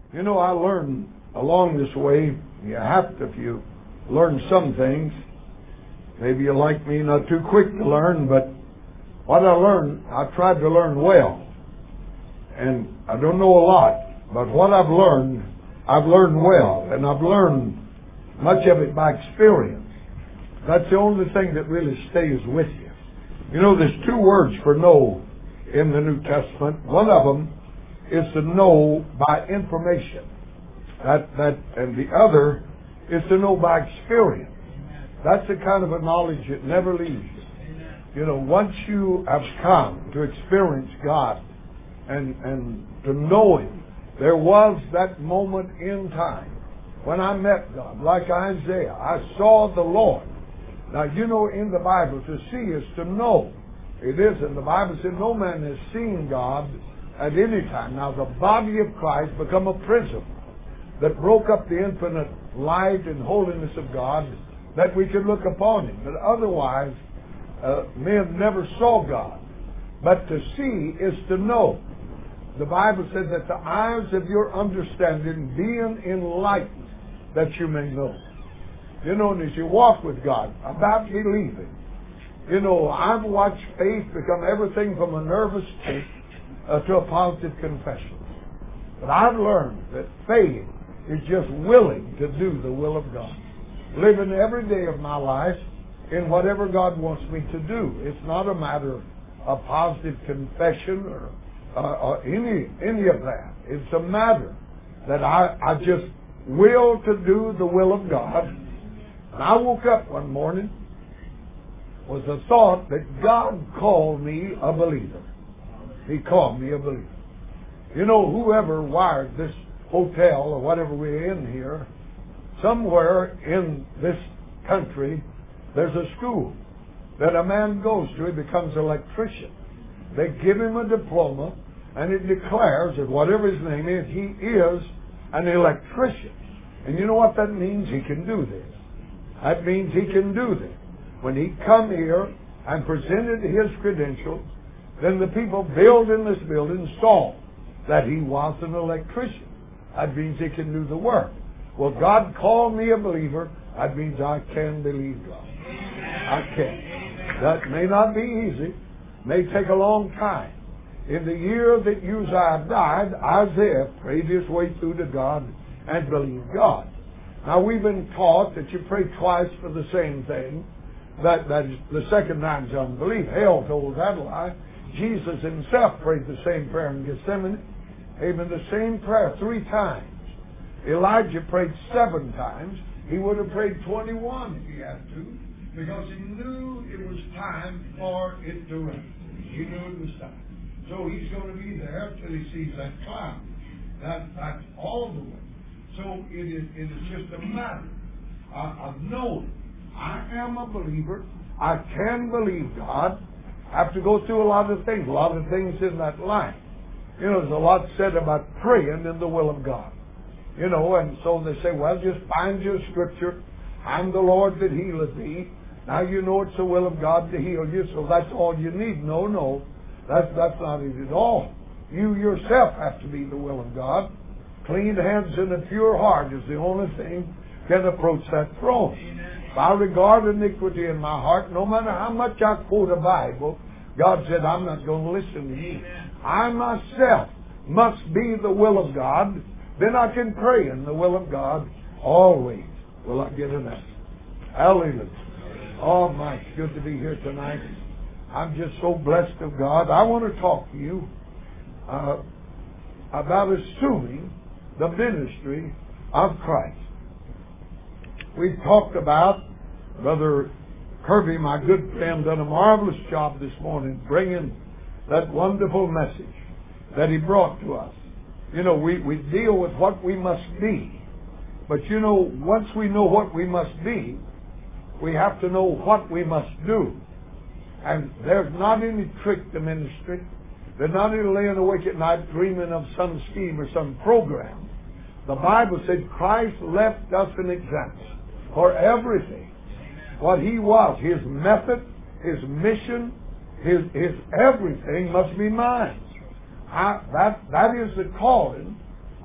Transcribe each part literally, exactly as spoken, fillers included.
You know, I learned along this way, you have to, if you learn some things. Maybe you're like me, not too quick to learn, but what I learned, I tried to learn well. And I don't know a lot, but what I've learned, I've learned well. And I've learned much of it by experience. That's the only thing that really stays with you. You know, there's two words for know in the New Testament. One of them is to know by information. That, that, and the other is to know by experience. That's the kind of a knowledge that never leaves you. You know, once you have come to experience God and, and to know Him, there was that moment in time when I met God, like Isaiah. I saw the Lord. Now, you know, in the Bible, to see is to know. It is in the Bible, it said no man has seen God at any time. Now, the body of Christ become a prism that broke up the infinite light and holiness of God, that we could look upon Him. But otherwise, uh, men never saw God. But to see is to know. The Bible says that the eyes of your understanding being enlightened, that you may know. You know, and as you walk with God, about believing, you know, I've watched faith become everything from a nervous state uh, to a positive confession. But I've learned that faith is just willing to do the will of God. Living every day of my life in whatever God wants me to do. It's not a matter of positive confession or, uh, or any any of that. It's a matter that I, I just will to do the will of God. And I woke up one morning with the thought that God called me a believer. He called me a believer. You know, whoever wired this hotel or whatever we're in here, somewhere in this country, there's a school that a man goes to. He becomes an electrician. They give him a diploma, and it declares that whatever his name is, he is an electrician. And you know what that means? He can do this. That means he can do this. When he come here and presented his credentials, then the people built in this building saw that he was an electrician. That means he can do the work. Well, God called me a believer. That means I can believe God. I can. That may not be easy. May take a long time. In the year that Uzziah died, Isaiah prayed his way through to God and believed God. Now, we've been taught that you pray twice for the same thing. That, that is, the second time's unbelief. Hell told that lie. Jesus himself prayed the same prayer in Gethsemane. Amen. The same prayer three times. Elijah prayed seven times. He would have prayed twenty-one if he had to, because he knew it was time for it to rain. He knew it was time. So he's going to be there till he sees that cloud. That, that's all the way. So it is, it is just a matter of, of knowing I am a believer. I can believe God. I have to go through a lot of things, a lot of things in that life. You know, there's a lot said about praying in the will of God. You know, and so they say, well, just find your scripture. I'm the Lord that healeth thee. Now you know it's the will of God to heal you, so that's all you need. No, no, that's, that's not it at all. You yourself have to be the will of God. Clean hands and a pure heart is the only thing can approach that throne. If I regard iniquity in my heart, no matter how much I quote a Bible, God said, I'm not going to listen to you. I myself must be the will of God. Then I can pray in the will of God. Always will I get an answer. Hallelujah. Oh, my, it's good to be here tonight. I'm just so blessed of God. I want to talk to you uh, about assuming the ministry of Christ. We've talked about, Brother Kirby, my good friend, done a marvelous job this morning bringing that wonderful message that he brought to us. You know, we, we deal with what we must be. But you know, once we know what we must be, we have to know what we must do. And there's not any trick to ministry. There's not any laying awake at night dreaming of some scheme or some program. The Bible said Christ left us an example for everything. What He was, His method, His mission, His, his everything must be mine. I, that, that is the calling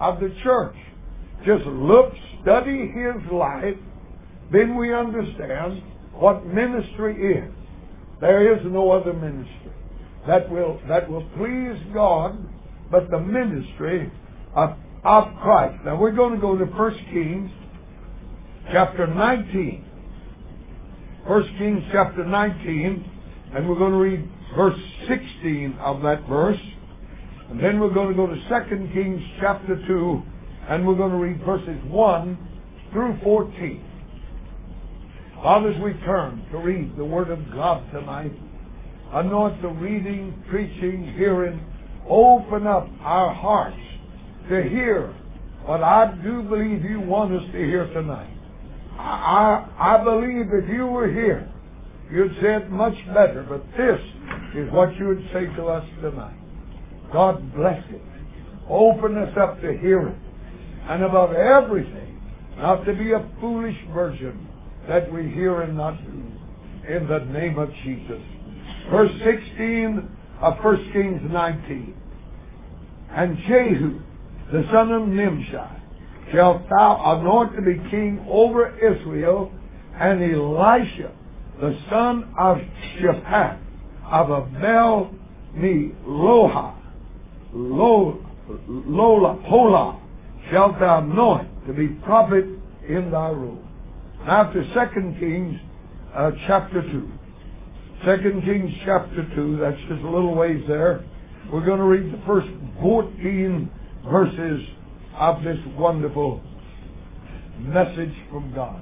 of the church. Just look, study his life, then we understand what ministry is. There is no other ministry that will that will please God but the ministry of, of Christ. Now we're going to go to First Kings chapter nineteen. First Kings chapter nineteen, and we're going to read verse sixteen of that verse. And then we're going to go to Second Kings chapter two, and we're going to read verses one through fourteen. Father, as we turn to read the Word of God tonight, anoint the reading, preaching, hearing. Open up our hearts to hear what I do believe you want us to hear tonight. I, I, I believe if you were here, you'd say it much better, but this is what you would say to us tonight. God bless it. Open us up to hear it. And above everything, not to be a foolish virgin that we hear and not do. In the name of Jesus. Verse sixteen of First Kings nineteen. And Jehu, the son of Nimshi, shalt thou anoint to be king over Israel, and Elisha, the son of Shaphat, of Abel Meholah, Lola, Hola, shalt thou anoint to be prophet in thy room. Now to Second Kings uh, chapter two. Second Kings chapter two, that's just a little ways there. We're going to read the first fourteen verses of this wonderful message from God.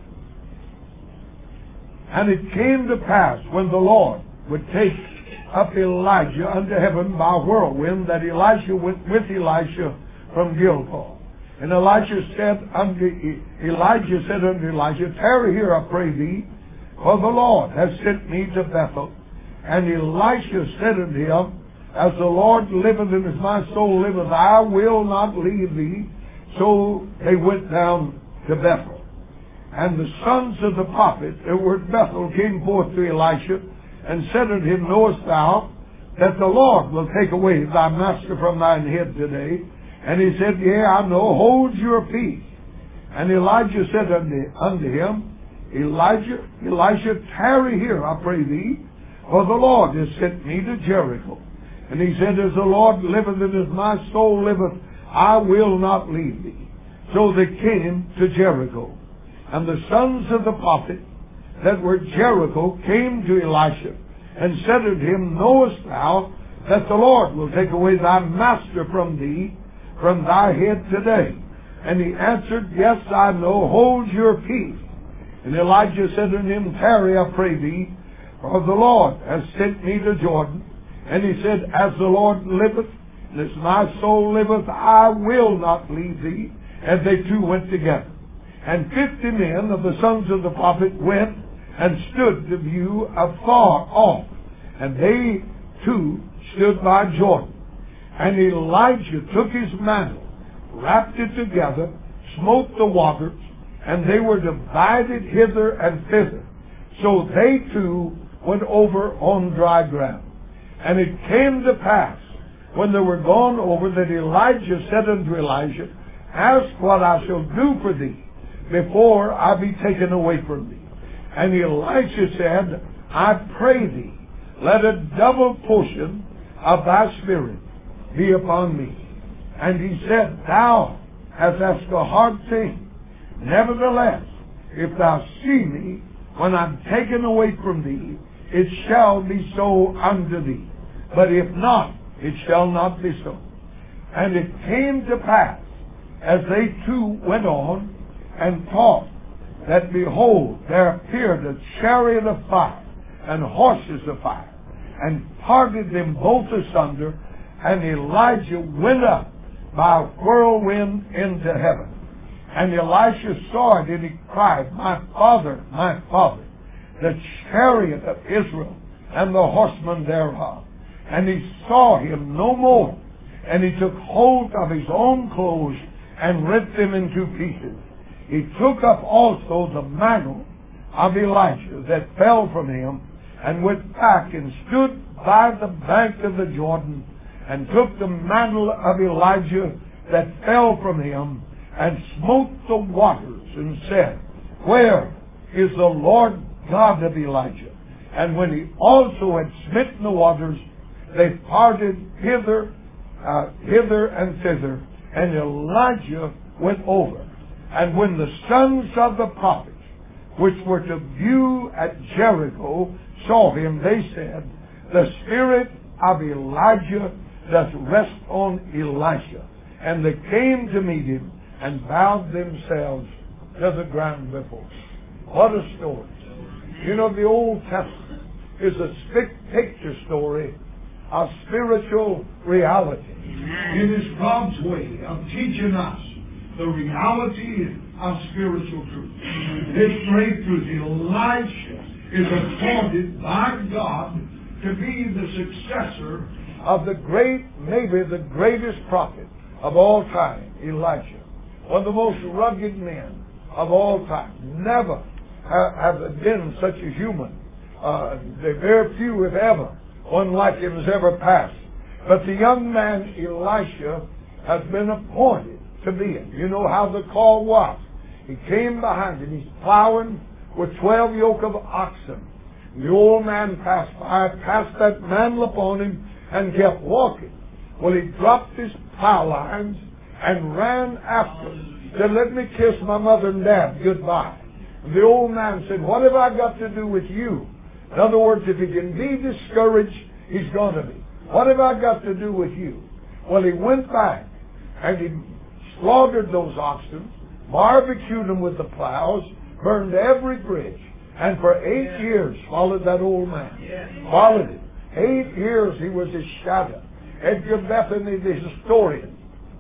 And it came to pass when the Lord would take up Elijah unto heaven by a whirlwind, that Elisha went with Elisha from Gilgal. And Elisha said unto Elijah said unto Elisha, tarry here, I pray thee, for the Lord has sent me to Bethel. And Elisha said unto him, as the Lord liveth and as my soul liveth, I will not leave thee. So they went down to Bethel. And the sons of the prophet that were at Bethel came forth to Elisha, and said unto him, knowest thou that the Lord will take away thy master from thine head today? And he said, yea, I know, hold your peace. And Elijah said unto, unto him, Elijah, Elisha, tarry here, I pray thee, for the Lord has sent me to Jericho. And he said, as the Lord liveth and as my soul liveth, I will not leave thee. So they came to Jericho. And the sons of the prophet that were at Jericho came to Elisha, and said unto him, knowest thou that the Lord will take away thy master from thee, from thy head today? And he answered, yes, I know, hold your peace. And Elijah said unto him, tarry, I pray thee, for the Lord has sent me to Jordan. And he said, as the Lord liveth, and as my soul liveth, I will not leave thee. And they two went together. And fifty men of the sons of the prophet went and stood to view afar off. And they too stood by Jordan. And Elijah took his mantle, wrapped it together, smote the waters, and they were divided hither and thither. So they too went over on dry ground. And it came to pass, when they were gone over, that Elijah said unto Elisha, ask what I shall do for thee before I be taken away from thee. And Elisha said, I pray thee, let a double portion of thy spirit be upon me. And he said, thou hast asked a hard thing. Nevertheless, if thou see me when I'm taken away from thee, it shall be so unto thee. But if not, it shall not be so. And it came to pass, as they two went on and talked, that behold, there appeared a chariot of fire and horses of fire, and parted them both asunder, and Elijah went up by a whirlwind into heaven. And Elisha saw it, and he cried, my father, my father, the chariot of Israel and the horsemen thereof. And he saw him no more. And he took hold of his own clothes and rent them in two pieces. He took up also the mantle of Elijah that fell from him, and went back and stood by the bank of the Jordan, and took the mantle of Elijah that fell from him and smote the waters and said, Where is the Lord God of Elijah? And when he also had smitten the waters, they parted hither, uh, hither and thither, and Elijah went over. And when the sons of the prophets, which were to view at Jericho, saw him, they said, The spirit of Elijah doth rest on Elisha. And they came to meet him and bowed themselves to the ground before him. What a story. You know, the Old Testament is a big picture story of spiritual reality. It is God's way of teaching us the reality of spiritual truth. This great truth, Elisha is appointed by God to be the successor of the great, maybe the greatest prophet of all time, Elijah. One of the most rugged men of all time. Never have been such a human. Uh, there very few, if ever, one like him has ever passed. But the young man Elisha has been appointed to be it. You know how the call was. He came behind him. He's plowing with twelve yoke of oxen. The old man passed by, passed that mantle upon him, and kept walking. Well, he dropped his plow lines and ran after him. Said, Let me kiss my mother and dad goodbye. And the old man said, What have I got to do with you? In other words, if he can be discouraged, he's going to be. What have I got to do with you? Well, he went back and he slaughtered those oxen, barbecued them with the plows, burned every bridge, and for eight yeah. years followed that old man. Yeah. Followed him. Eight years he was his shadow. Edgar Bethany, the historian,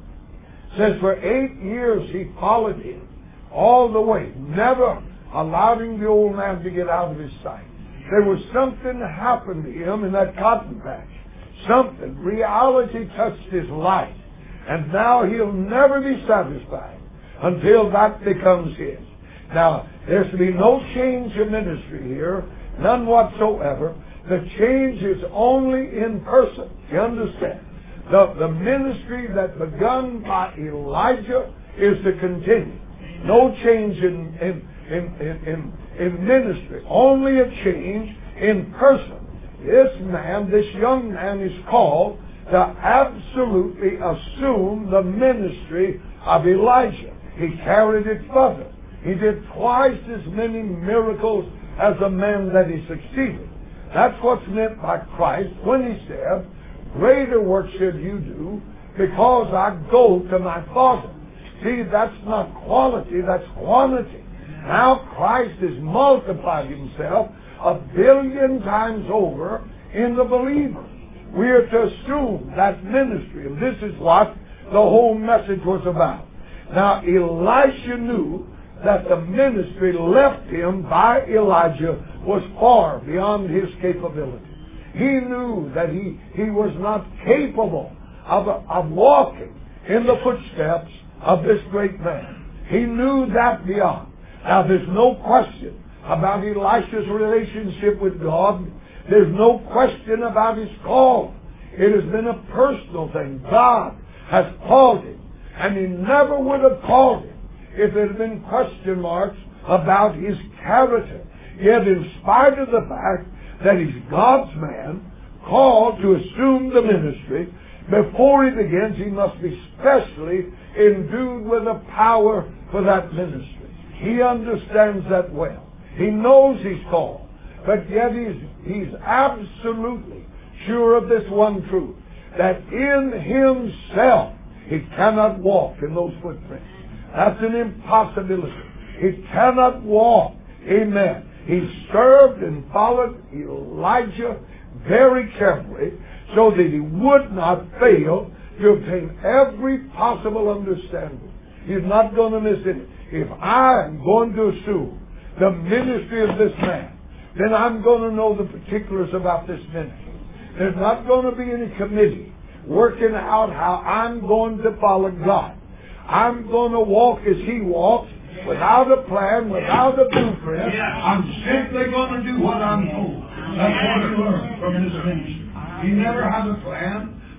says for eight years he followed him all the way, never allowing the old man to get out of his sight. There was something that happened to him in that cotton patch. Something. Reality touched his life. And now he'll never be satisfied until that becomes his. Now, there's to be no change of ministry here, none whatsoever. The change is only in person. You understand? The, the ministry that begun by Elijah is to continue. No change in, in, in, in, in, in ministry. Only a change in person. This man, this young man is called to absolutely assume the ministry of Elijah. He carried it further. He did twice as many miracles as the man that he succeeded. That's what's meant by Christ when he said, Greater work should you do because I go to my Father. See, that's not quality, that's quantity. Now Christ has multiplied himself a billion times over in the believer. We are to assume that ministry, and this is what the whole message was about. Now, Elisha knew that the ministry left him by Elijah was far beyond his capability. He knew that he, he was not capable of, of walking in the footsteps of this great man. He knew that beyond. Now, there's no question about Elisha's relationship with God. There's no question about his call. It has been a personal thing. God has called him, and he never would have called him if there had been question marks about his character. Yet in spite of the fact that he's God's man, called to assume the ministry, before he begins he must be specially endued with the power for that ministry. He understands that well. He knows he's called, but yet he's, he's absolutely sure of this one truth, that in himself he cannot walk in those footprints. That's an impossibility. He cannot walk. Amen. He served and followed Elijah very carefully so that he would not fail to obtain every possible understanding. He's not going to miss it. If I am going to assume the ministry of this man, then I'm going to know the particulars about this ministry. There's not going to be any committee working out how I'm going to follow God. I'm going to walk as he walks, without a plan, without a blueprint. I'm simply going to do what I'm told. That's what I learned from his ministry. He never had a plan,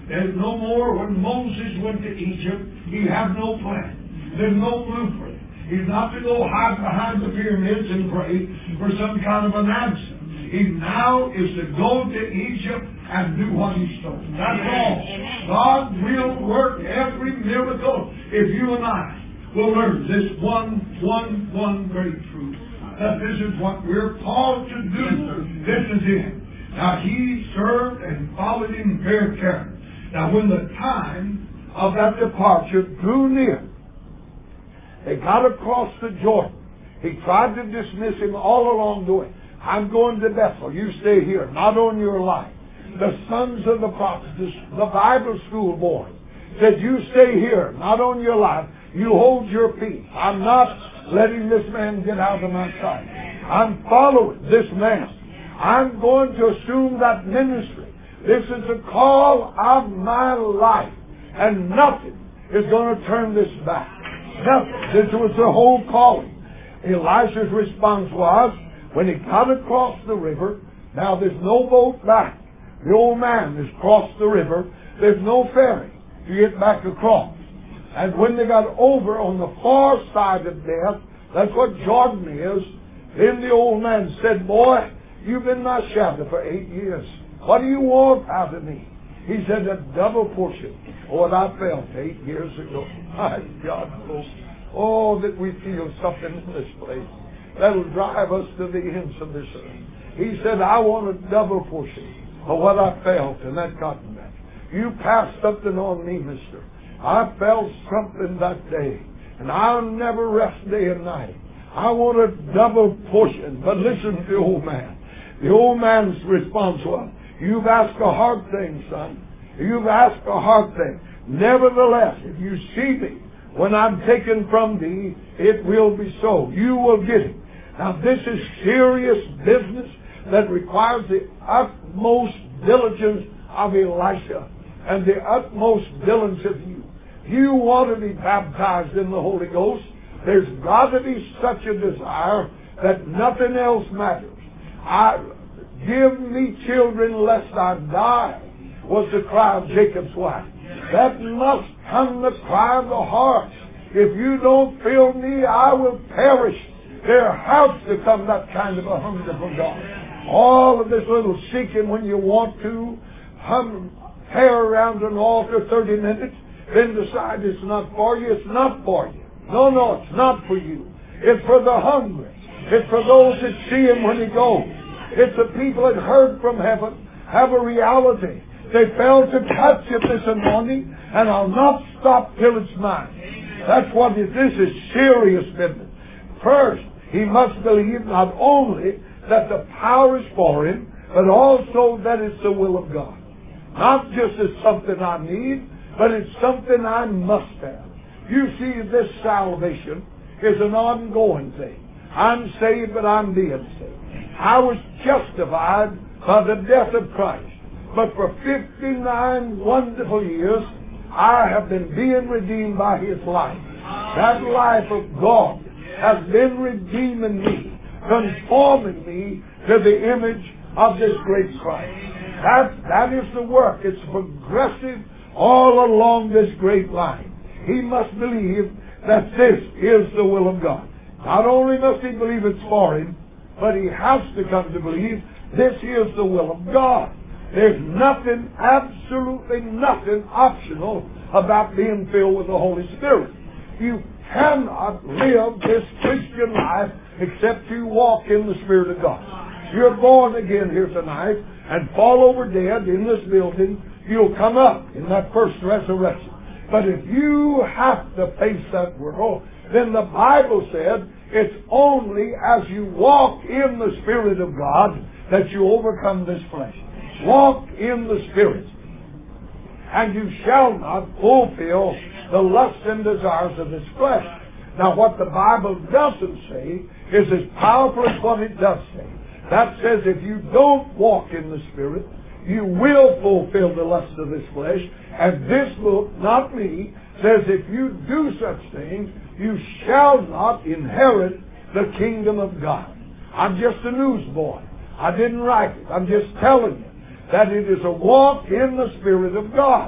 There's no more. When Moses went to Egypt, he had no plan. There's no blueprint. He's not to go hide behind the pyramids and pray for some kind of an answer. He now is to go to Egypt and do what he's told. That's all. God will work every miracle if you and I will learn this one, one, one great truth. That this is what we're called to do. This is it. Now he served and followed him very carefully. Now when the time of that departure drew near, they got across the Jordan. He tried to dismiss him all along the way. I'm going to Bethel. You stay here. Not on your life. The sons of the prophets, the Bible school boys, said, you stay here. Not on your life. You hold your peace. I'm not letting this man get out of my sight. I'm following this man. I'm going to assume that ministry. This is the call of my life. And nothing is going to turn this back. Nothing. This was the whole calling. Elisha's response was, when he got across the river, now there's no boat back. The old man has crossed the river. There's no ferry to get back across. And when they got over on the far side of death, that's what Jordan is, then the old man said, boy, you've been my shadow for eight years. What do you want out of me? He said, a double portion of what I felt eight years ago. My God, folks. Oh, that we feel something in this place that'll drive us to the ends of this earth. He said, I want a double portion of what I felt in that cotton match. You passed something on me, mister. I felt something that day, and I'll never rest day and night. I want a double portion. But listen to the old man. The old man's response was, you've asked a hard thing, son. You've asked a hard thing. Nevertheless, if you see me when I'm taken from thee, it will be so. You will get it. Now this is serious business that requires the utmost diligence of Elisha and the utmost diligence of you. You want to be baptized in the Holy Ghost. There's got to be such a desire that nothing else matters. I, give me children lest I die, was the cry of Jacob's wife. That must come the cry of the heart. If you don't fill me, I will perish. There has to come that kind of a hunger for God. All of this little seeking when you want to, hum, tear around an altar thirty minutes, then decide it's not for you, it's not for you. No, no, it's not for you. It's for the hungry. It's for those that see Him when He goes. It's the people that heard from heaven, have a reality. They failed to touch it this morning, and I'll not stop till it's mine. That's what it is. This is serious business. First, he must believe not only that the power is for him, but also that it's the will of God. Not just as something I need, but it's something I must have. You see, this salvation is an ongoing thing. I'm saved, but I'm being saved. I was justified by the death of Christ. But for fifty-nine wonderful years, I have been being redeemed by His life. That life of God has been redeeming me, conforming me to the image of this great Christ. That, that is the work. It's progressive all along this great line. He must believe that this is the will of God. Not only must he believe it's for him, but he has to come to believe this is the will of God. There's nothing, absolutely nothing optional about being filled with the Holy Spirit. You cannot live this Christian life except you walk in the Spirit of God. You're born again here tonight and fall over dead in this building, you'll come up in that first resurrection. But if you have to face that world, then the Bible said it's only as you walk in the Spirit of God that you overcome this flesh. Walk in the Spirit, and you shall not fulfill the lusts and desires of this flesh. Now, what the Bible doesn't say is as powerful as what it does say. That says if you don't walk in the Spirit, you will fulfill the lusts of this flesh. And this book, not me, says if you do such things, you shall not inherit the kingdom of God. I'm just a newsboy. I didn't write it. I'm just telling you that it is a walk in the Spirit of God.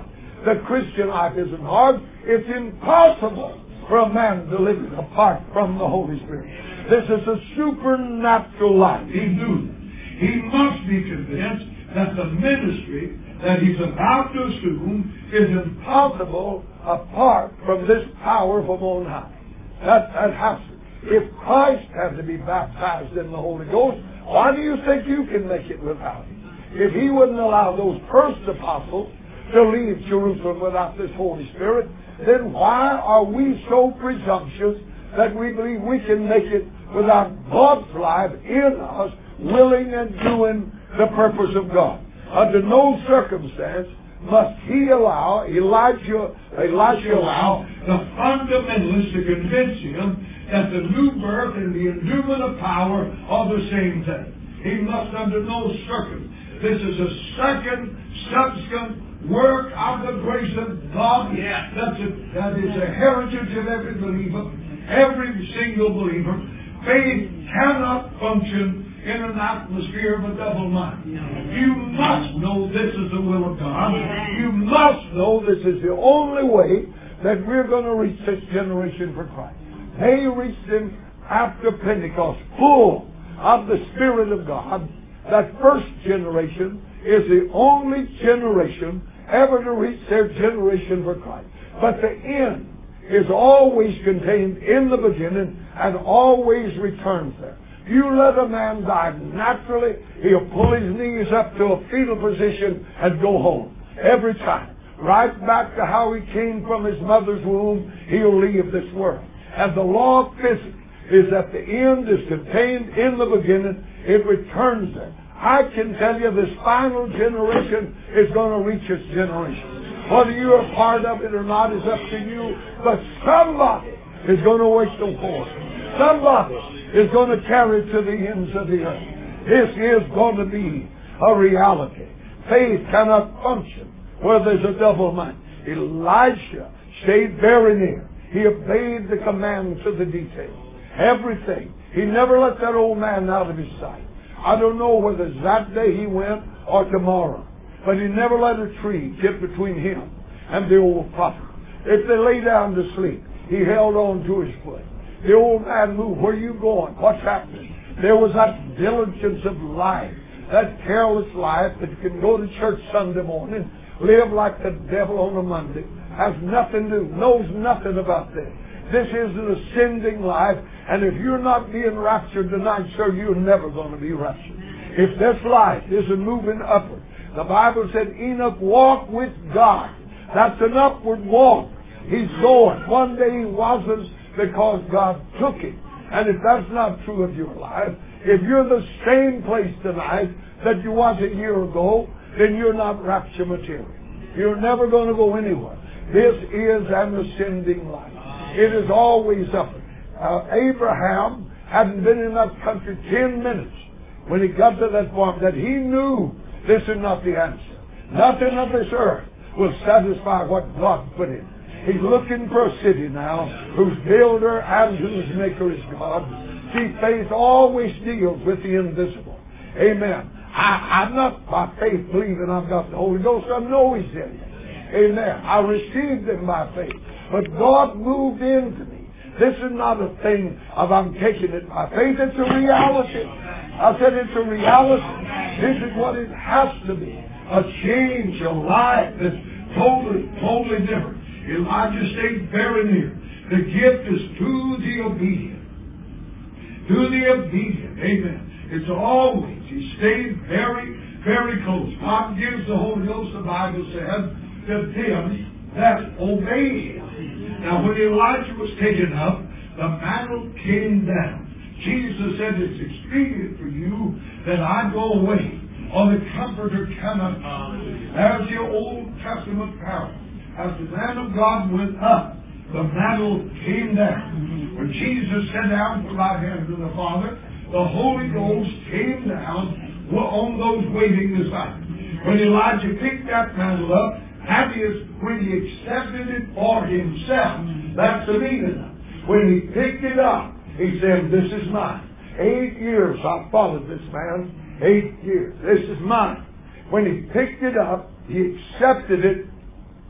The Christian life isn't hard. It's impossible for a man to live it apart from the Holy Spirit. This is a supernatural life. He knew that. He must be convinced that the ministry that he's about to assume is impossible apart from this power from on high. That, that has to. If Christ had to be baptized in the Holy Ghost, why do you think you can make it without Him? If He wouldn't allow those first apostles to leave Jerusalem without this Holy Spirit, then why are we so presumptuous that we believe we can make it without God's life in us, willing and doing the purpose of God? Under no circumstance must he allow, Elijah, Elijah allow the fundamentalists to convince him that the new birth and the endowment of power are the same thing. He must under no circumstance. This is a second, subsequent work of the grace of God. Yeah. That's a, that is a heritage of every believer, every single believer. Faith cannot function in an atmosphere of a double mind. You must know this is the will of God. You must know this is the only way that we're going to reach this generation for Christ. They reached Him after Pentecost, full of the Spirit of God. That first generation is the only generation ever to reach their generation for Christ. But the end is always contained in the beginning and always returns there. You let a man die naturally, he'll pull his knees up to a fetal position and go home. Every time. Right back to how he came from his mother's womb, he'll leave this world. And the law of physics is that the end is contained in the beginning, it returns there. I can tell you this final generation is going to reach its generation. Whether you're a part of it or not is up to you, but somebody is going to wage the war. Somebody is going to carry it to the ends of the earth. This is going to be a reality. Faith cannot function where there's a double mind. Elisha stayed very near. He obeyed the commands to the detail. Everything. He never let that old man out of his sight. I don't know whether it's that day he went or tomorrow. But he never let a tree get between him and the old prophet. If they lay down to sleep, he held on to his foot. The old man moved. Where are you going? What's happening? There was that diligence of life, that careless life that you can go to church Sunday morning, live like the devil on a Monday, has nothing to do, knows nothing about this. This is an ascending life, and if you're not being raptured tonight, sir, you're never going to be raptured. If this life isn't moving upward, the Bible said Enoch walked with God. That's an upward walk. He's going. One day he wasn't because God took him. And if that's not true of your life, if you're the same place tonight that you was a year ago, then you're not rapture material. You're never going to go anywhere. This is an ascending life. It is always upward. Uh, Abraham hadn't been in that country ten minutes when he got to that point that he knew this is not the answer. Nothing of this earth will satisfy what God put in. He's looking for a city now whose builder and whose maker is God. See, faith always deals with the invisible. Amen. I, I'm not by faith believing I've got the Holy Ghost. I know He's in me. Amen. I received Him by faith. But God moved into me. This is not a thing of I'm taking it by faith. It's a reality. I said it's a reality. This is what it has to be. A change, a life that's totally, totally different. Elijah stayed very near. The gift is to the obedient. To the obedient. Amen. It's always. He stayed very, very close. God gives the Holy Ghost, the Bible says, to them that obey Him. Now when Elijah was taken up, the mantle came down. Jesus said, it's expedient for you that I go away, or the Comforter cannot come. There's your Old Testament parable. As the man of God went up, the mantle came down. When Jesus sat down at the right hand of the Father, the Holy Ghost came down on those waiting beside him. When Elijah picked that mantle up, that is when he accepted it for himself. That's the meaning. When he picked it up, he said, this is mine. Eight years I followed this man. Eight years. This is mine. When he picked it up, he accepted it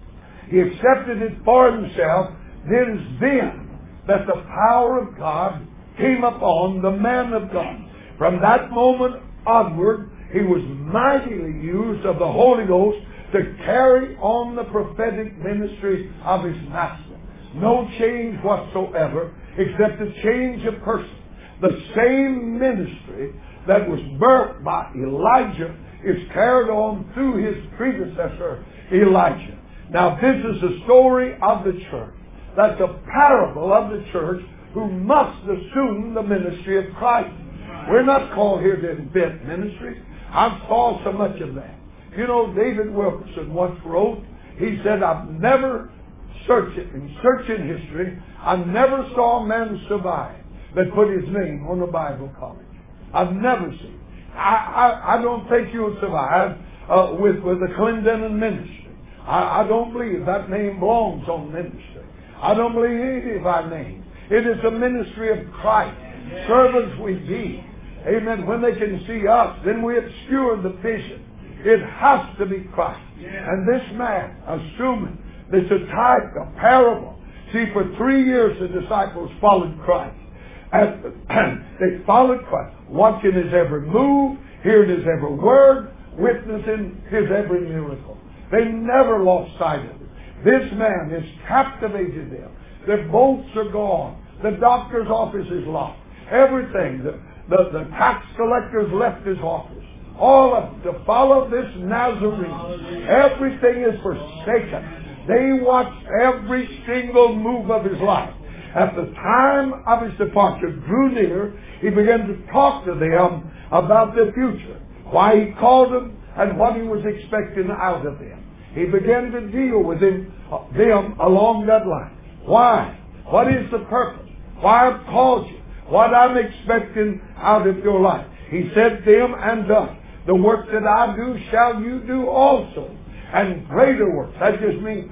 He accepted it for himself. Then, then that the power of God came upon the man of God. From that moment onward, he was mightily used of the Holy Ghost to carry on the prophetic ministry of his master. No change whatsoever, except a change of person. The same ministry that was birthed by Elijah is carried on through his predecessor, Elijah. Now, this is the story of the church. That's a parable of the church who must assume the ministry of Christ. We're not called here to invent ministries. I've saw so much of that. You know, David Wilkerson once wrote, he said, I've never searched it, in searching history, I never saw a man survive that put his name on a Bible college. I've never seen. I, I, I don't think you'll survive uh, with, with the Clendenin ministry. I, I don't believe that name belongs on ministry. I don't believe any of our names. It is a ministry of Christ. Servants we be. Amen. When they can see us, then we obscure the vision. It has to be Christ. And this man, assuming it's a type, a parable. See, for three years the disciples followed Christ. And they followed Christ, watching his every move, hearing his every word, witnessing his every miracle. They never lost sight of it. This man has captivated them. Their boats are gone. The doctor's office is locked. Everything. The, the, the tax collector's left his office. All of them to follow this Nazarene. Everything is forsaken. They watched every single move of his life. At the time of his departure drew near, he began to talk to them about their future. Why he called them and what he was expecting out of them. He began to deal with them, them along that line. Why? What is the purpose? Why I've called you? What I'm expecting out of your life. He said to them, and thus, the work that I do shall you do also. And greater works. That just means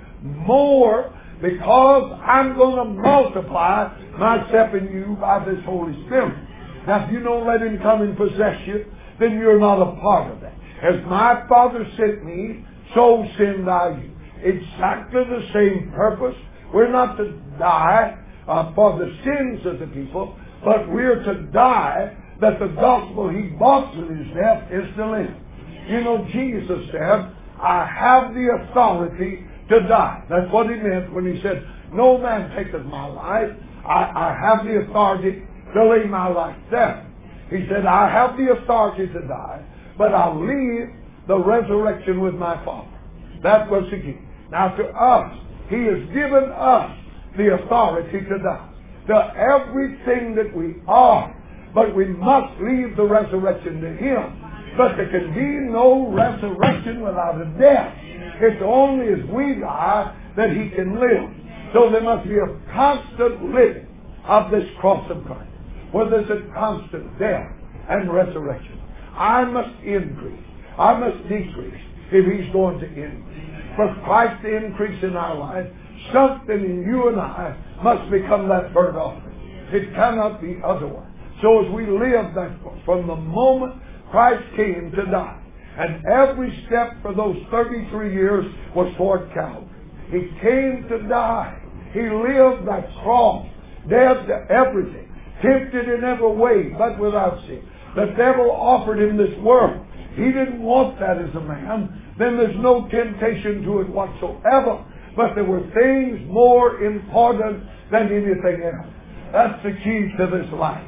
more, because I'm going to multiply myself in you by this Holy Spirit. Now, if you don't let Him come and possess you, then you're not a part of that. As my Father sent me, so send I you. Exactly the same purpose. We're not to die uh, for the sins of the people, but we're to die that the gospel He bought with His death is to live. You know, Jesus said, I have the authority to die. That's what He meant when He said, no man taketh my life. I, I have the authority to lay my life down. He said, I have the authority to die, but I'll leave the resurrection with my Father. That was the key. Now to us, He has given us the authority to die. To everything that we are. But we must leave the resurrection to Him. But there can be no resurrection without a death. It's only as we die that He can live. So there must be a constant living of this cross of Christ, where there's a constant death and resurrection. I must increase. I must decrease if He's going to increase. For Christ to increase in our life, something in you and I must become that burnt offering. It cannot be otherwise. So as we live that from the moment Christ came to die, and every step for those thirty-three years was toward Calvary. He came to die. He lived that cross, dead to everything, tempted in every way, but without sin. The devil offered Him this world. He didn't want that as a man. Then there's no temptation to it whatsoever. But there were things more important than anything else. That's the key to this life.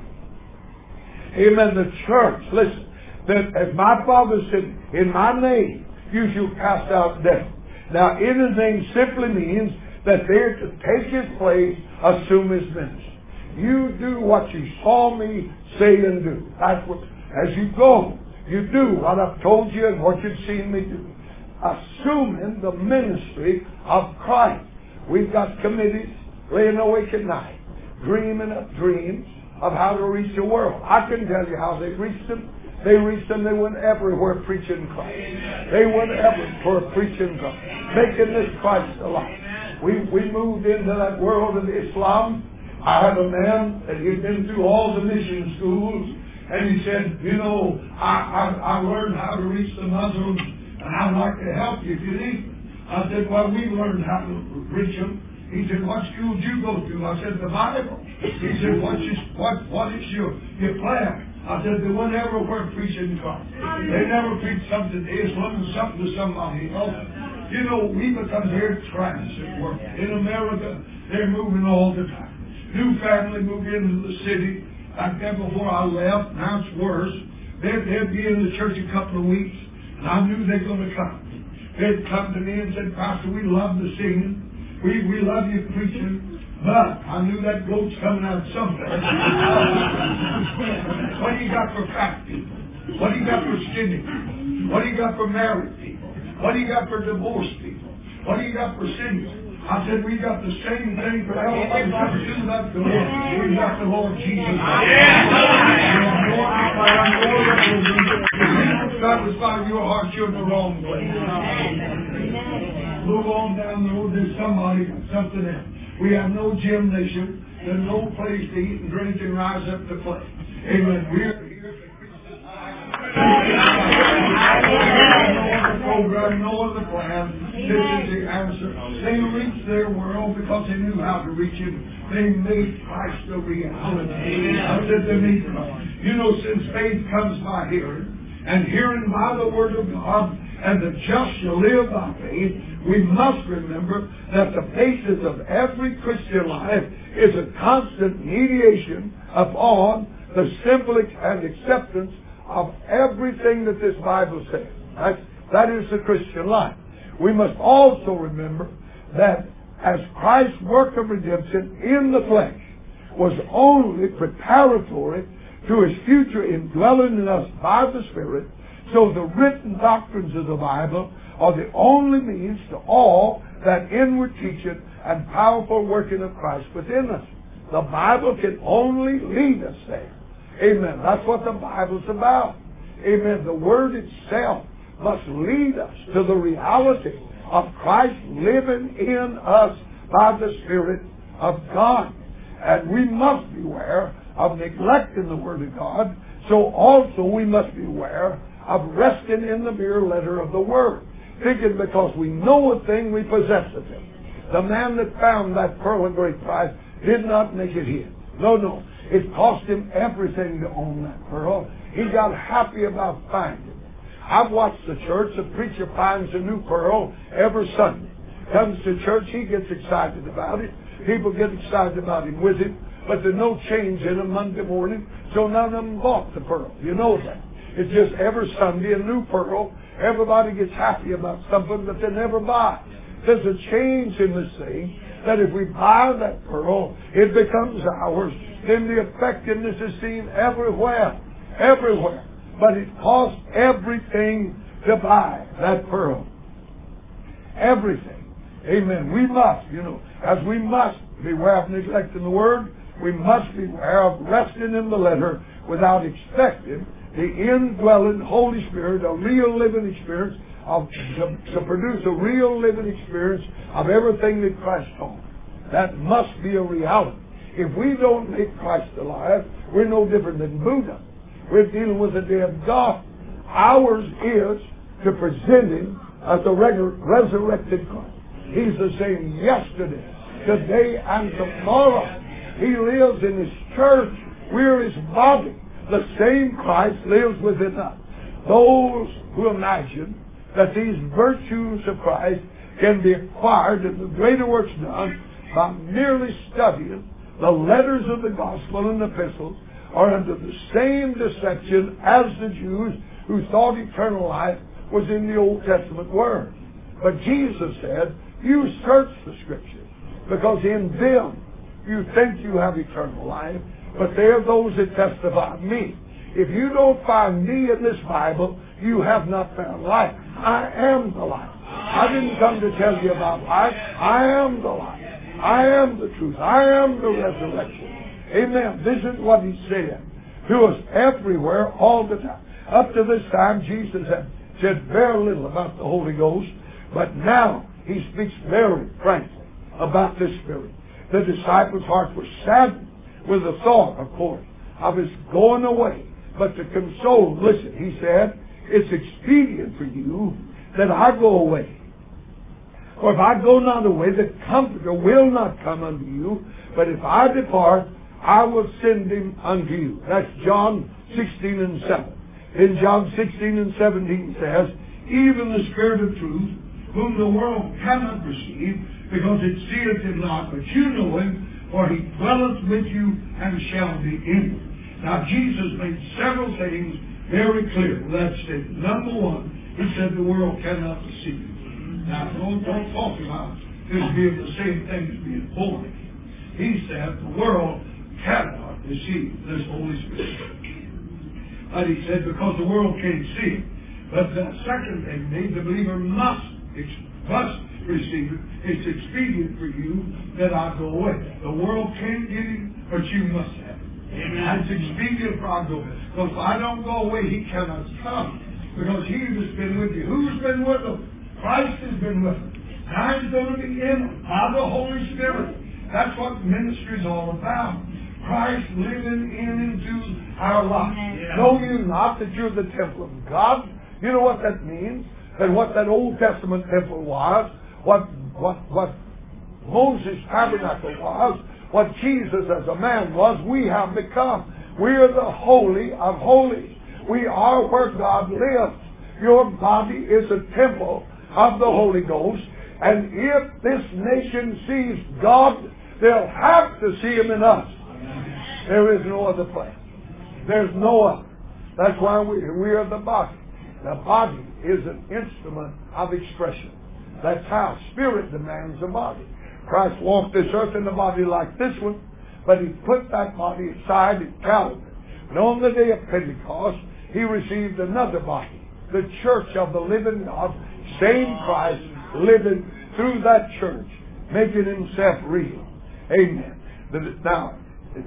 Amen. The church, listen, that as my Father said, in my name you shall cast out devils. Now, in His name simply means that they're to take His place, assume His ministry. You do what you saw me say and do. That's what, as you go, you do what I've told you and what you've seen me do. Assuming the ministry of Christ. We've got committees laying awake at night, dreaming up dreams of how to reach the world. I can tell you how they reached them. They reached them, they went everywhere preaching Christ. They went everywhere preaching Christ, making this Christ alive. We, we moved into that world of Islam. I had a man that he'd been through all the mission schools, and he said, you know, I, I, I learned how to reach the Muslims, and I'd like to help you if you need me. I said, well, we learned how to reach them. He said, what school did you go to? I said, the Bible. He said, what's your, what, what is your, your plan? I said, they weren't everywhere preaching Christ. They never preach something to Islam and something to somebody else. You know, we become very transit work. In America, they're moving all the time. New family moved into the city. Like that before I left. Now it's worse. They'd, they'd be in the church a couple of weeks, and I knew they were going to come. They'd come to me and said, Pastor, we love the singing. We, we love you preaching. But I knew that goat's coming out somewhere. What do you got for fat people? What do you got for skinny people? What do you got for married people? What do you got for divorced people? What do you got for single? I said, we got the same thing for everybody. We got the Lord. We got the Lord Jesus. Satisfy your heart, you're in the wrong place. Move on down the road. There's somebody got something else. We have no gymnasium. There's no place to eat and drink and rise up to play. Amen. We're here to program, no other plan. This is the answer. They reached their world because they knew how to reach it. They made Christ a reality. I said they made Christ. You know, since faith comes by hearing, and hearing by the Word of God, and the just shall live by faith, we must remember that the basis of every Christian life is a constant mediation upon the simple and acceptance of everything that this Bible says. That's, that is the Christian life. We must also remember that as Christ's work of redemption in the flesh was only preparatory to His future indwelling in us by the Spirit, so the written doctrines of the Bible are the only means to all that inward teaching and powerful working of Christ within us. The Bible can only lead us there. Amen. That's what the Bible's about. Amen. The Word itself must lead us to the reality of Christ living in us by the Spirit of God. And we must beware of neglecting the Word of God, so also we must beware of resting in the mere letter of the Word, thinking because we know a thing we possess of it. The man that found that pearl of great price did not make it his. No, no. It cost him everything to own that pearl. He got happy about finding it. I've watched the church. The preacher finds a new pearl every Sunday. Comes to church, he gets excited about it. People get excited about him with him. But there's no change in them Monday morning, so none of them bought the pearl. You know that. It's just every Sunday a new pearl. Everybody gets happy about something that they never buy. There's a change in this thing that if we buy that pearl, it becomes ours. Then the effectiveness is seen everywhere. Everywhere. But it costs everything to buy that pearl. Everything. Amen. We must, you know, as we must beware of neglecting the Word, we must beware of resting in the letter without expecting the indwelling Holy Spirit, a real living experience, of, to, to produce a real living experience of everything that Christ taught. That must be a reality. If we don't make Christ alive, we're no different than Buddha. We're dealing with a dead God. Ours is to present Him as the resurrected Christ. He's the same yesterday, today, and tomorrow. He lives in His church. We're His body. The same Christ lives within us. Those who imagine that these virtues of Christ can be acquired and the greater works done by merely studying the letters of the gospel and epistles are under the same deception as the Jews who thought eternal life was in the Old Testament Word. But Jesus said, you search the Scriptures, because in them you think you have eternal life, but they are those that testify of me. If you don't find me in this Bible, you have not found life. I am the life. I didn't come to tell you about life. I am the life. I am the truth. I am the resurrection. Amen. This is what He said to us everywhere, all the time. Up to this time, Jesus had said very little about the Holy Ghost, but now He speaks very frankly about the Spirit. The disciples' hearts were saddened with the thought, of course, of His going away. But to console, listen, He said, it's expedient for you that I go away. For if I go not away, the Comforter will not come unto you. But if I depart, I will send him unto you. That's John sixteen and seven. In John sixteen and seventeen says, even the Spirit of truth, whom the world cannot receive, because it seeth him not, but you know him, for he dwelleth with you and shall be in you. Now Jesus made several things very clear. That's it. Number one, he said the world cannot receive you. Now don't, don't talk about this being the same thing as being born. He said the world cannot receive this Holy Spirit. But he said because the world can't see it. But the second thing, the believer must, must receive it. It's expedient for you that I go away. The world can't get him, but you must have it. Amen. It's expedient for I go. Because if I don't go away, he cannot come. Because he has been with you. Who's been with them? Christ has been with them. Now he's going to be in them by the Holy Spirit. That's what ministry is all about. Christ living in into our life. Yeah. Know you not that you're the temple of God? You know what that means? And what that Old Testament temple was, what what what Moses' tabernacle was, what Jesus as a man was, we have become. We are the holy of holies. We are where God lives. Your body is a temple of the Holy Ghost. And if this nation sees God, they'll have to see Him in us. There is no other place. There's no other. That's why we, we are the body. The body is an instrument of expression. That's how Spirit demands a body. Christ walked this earth in a body like this one, but He put that body aside at Calvary. And on the day of Pentecost, He received another body, the church of the living God, same Christ living through that church, making Himself real. Amen. Now,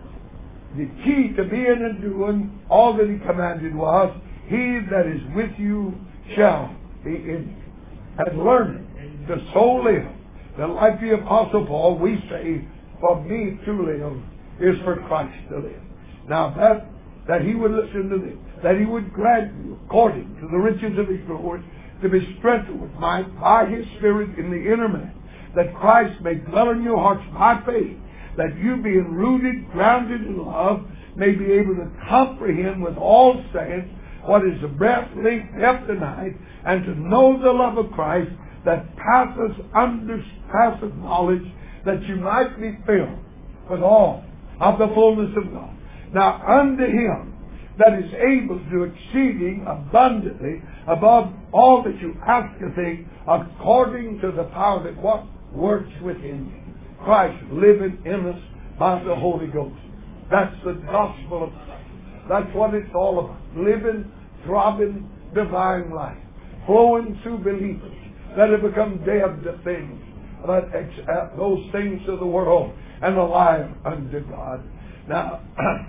the key to being and doing all that He commanded was, he that is with you shall be in you. And learning to so live that like the Apostle Paul, we say, for me to live is for Christ to live. Now that, that He would listen to this, that He would grant you, according to the riches of His glory, to be strengthened with might by His Spirit in the inner man, that Christ may dwell in your hearts by faith, that you being rooted, grounded in love, may be able to comprehend with all saints what is the breadth, length, depth, and height, and to know the love of Christ that passeth under passeth knowledge, that you might be filled with all of the fullness of God. Now unto Him that is able to do exceeding abundantly above all that you ask to think, according to the power that what works within you. Christ living in us by the Holy Ghost. That's the gospel of Christ. That's what it's all about. Living, throbbing, divine life. Flowing through believers that have become dead to things, that accept those things of the world, and alive unto God. Now,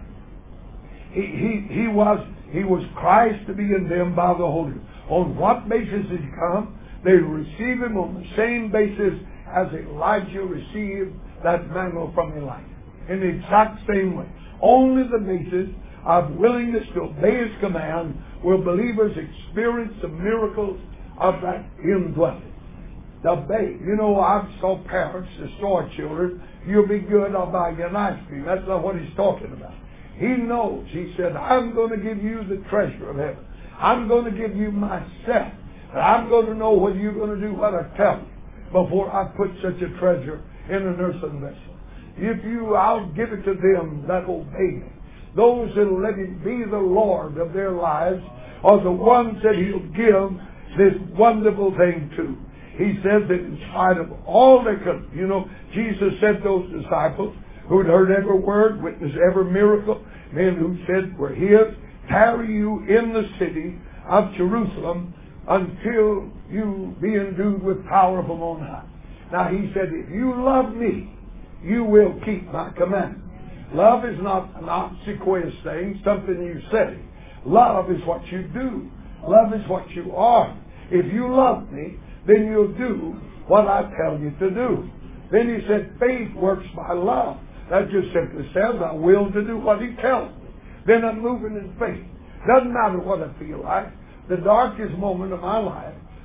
he, he, he was he was Christ to be in them by the Holy Ghost. On what basis did He come? They receive Him on the same basis as Elijah received that mantle from Elijah. In the exact same way. Only the basis of willingness to obey His command will believers experience the miracles of that indwelling. The babe. You know, I saw parents destroy children. You'll be good, I'll buy you an ice cream. That's not what He's talking about. He knows. He said, I'm going to give you the treasure of heaven. I'm going to give you myself. And I'm going to know whether you're going to do what I tell you before I put such a treasure in an earthen vessel. If you, I'll give it to them that obey me. Those that will let Him be the Lord of their lives are the ones that He'll give this wonderful thing to. He says that in spite of all they could, you know, Jesus said those disciples who had heard every word, witnessed every miracle, men who said were His, tarry you in the city of Jerusalem until you be endued with power from on high. Now He said, if you love me, you will keep my commandments. Love is not an obsequious thing, something you say. Love is what you do. Love is what you are. If you love me, then you'll do what I tell you to do. Then He said, faith works by love. That just simply says, I will to do what He tells me. Then I'm moving in faith. Doesn't matter what I feel like. The darkest moment of my life,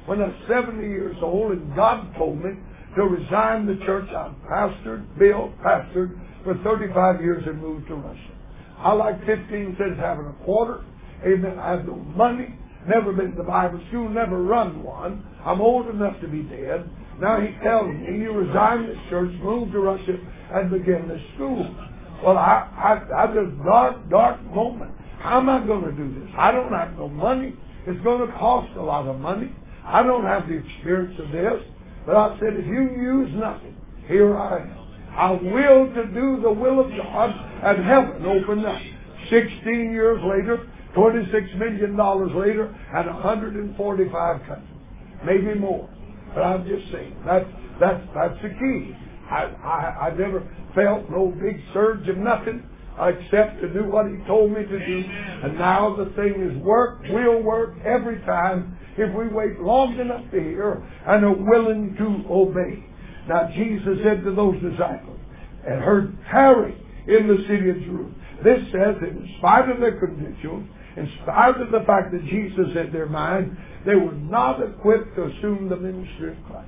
when I was seventy years old, and God told me to resign the church I pastored, built, pastored for thirty-five years and moved to Russia. I like fifteen cents having a quarter. Amen. I have no money. Never been to Bible school. Never run one. I'm old enough to be dead. Now he tells me you resign this church, move to Russia, and begin this school. Well, I, I, I just dark, dark moment. How am I going to do this? I don't have no money. It's going to cost a lot of money. I don't have the experience of this. But I said, if you use nothing, here I am. I will to do the will of God, and heaven opened up. Sixteen years later, twenty-six million dollars later, and one hundred forty-five countries, maybe more. But I'm just saying that's that's that's the key. I I, I never felt no big surge of nothing except to do what He told me to do. And now the thing is work, will work every time if we wait long enough to hear and are willing to obey. Now Jesus said to those disciples, and heard tarry in the city of Jerusalem. This says that in spite of their credentials, in spite of the fact that Jesus had their mind, they were not equipped to assume the ministry of Christ.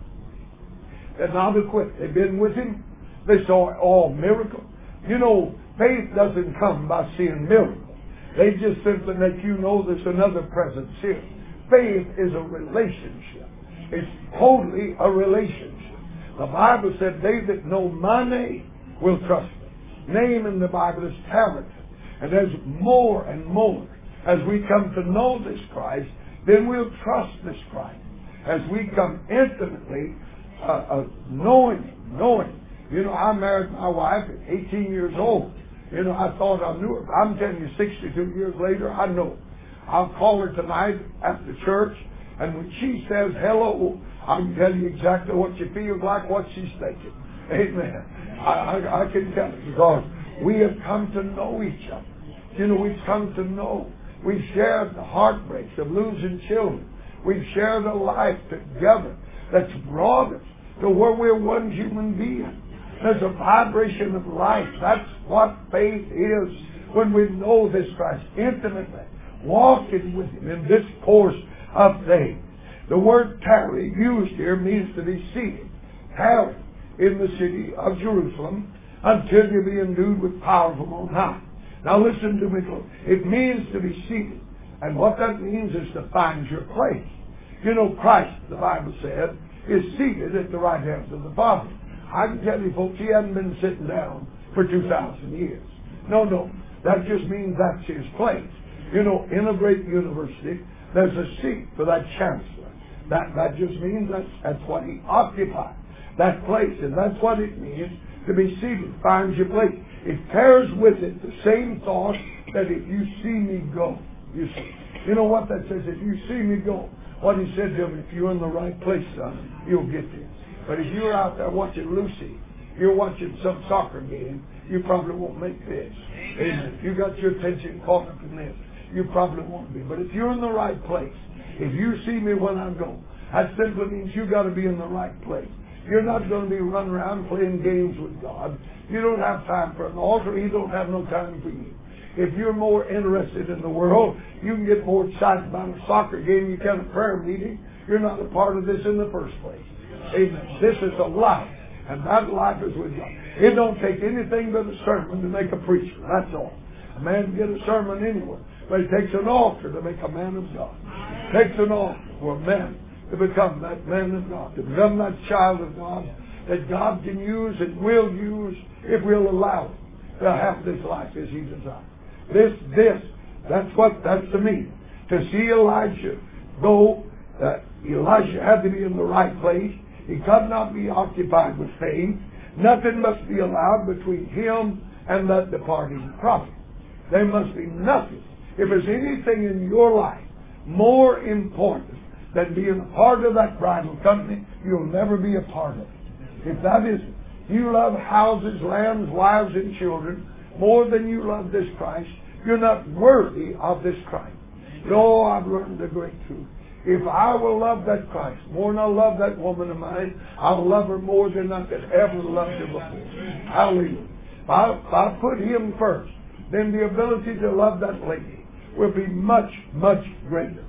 They're not equipped. They've been with Him. They saw all miracles. You know, faith doesn't come by seeing miracles. They just simply let you know there's another presence here. Faith is a relationship. It's totally a relationship. The Bible said, they that know my name will trust me. Name in the Bible is character. And there's more and more. As we come to know this Christ, then we'll trust this Christ. As we come intimately uh, uh, knowing Him, knowing Him. You know, I married my wife at eighteen years old. You know, I thought I knew her. I'm telling you, sixty-two years later, I know. I'll call her tonight after church, and when she says hello, I can tell you exactly what she feels like, what she's thinking. Amen. I, I, I can tell you because we have come to know each other. You know, we've come to know. We've shared the heartbreaks of losing children. We've shared a life together that's brought us to where we're one human being. There's a vibration of life. That's what faith is when we know this Christ intimately, walking with Him in this course of faith. The word tarry used here means to be seated. Tarry in the city of Jerusalem until you be endued with power from on high. Now listen to me, folks. It means to be seated. And what that means is to find your place. You know, Christ, the Bible said, is seated at the right hand of the Father. I can tell you, folks, He hasn't been sitting down for two thousand years. No, no. That just means that's His place. You know, in a great university, there's a seat for that chancellor. That, that just means that's, that's what he occupies, that place. And that's what it means to be seated. Find your place. It carries with it the same thought that if you see me go, you see. You know what that says? If you see me go, what He said to him, if you're in the right place, son, you'll get there. But if you're out there watching Lucy, you're watching some soccer game, you probably won't make this. Amen. If you got your attention caught up in this, you probably won't be. But if you're in the right place, if you see me when I go, that simply means you got to be in the right place. You're not going to be running around playing games with God. You don't have time for an altar. He don't have no time for you. If you're more interested in the world, you can get more excited about a soccer game you can a prayer meeting. You're not a part of this in the first place. Amen. This is a life, and that life is with God. It don't take anything but a sermon to make a preacher. That's all. A man can get a sermon anywhere, but it takes an altar to make a man of God. It takes an altar for a man to become that man of God, to become that child of God that God can use and will use if we'll allow Him to have this life as He desires. This, this, that's what, that's the meaning. To see Elijah go, uh, Elijah had to be in the right place. He could not be occupied with fame. Nothing must be allowed between him and that departing prophet. There must be nothing. If there's anything in your life more important than being a part of that bridal company, you'll never be a part of it. If that isn't, you love houses, lands, wives, and children more than you love this Christ, you're not worthy of this Christ. No, I've learned a great truth. If I will love that Christ more than I love that woman of mine, I'll love her more than I could ever love her before. Hallelujah. If I, if I put Him first, then the ability to love that lady will be much, much greater.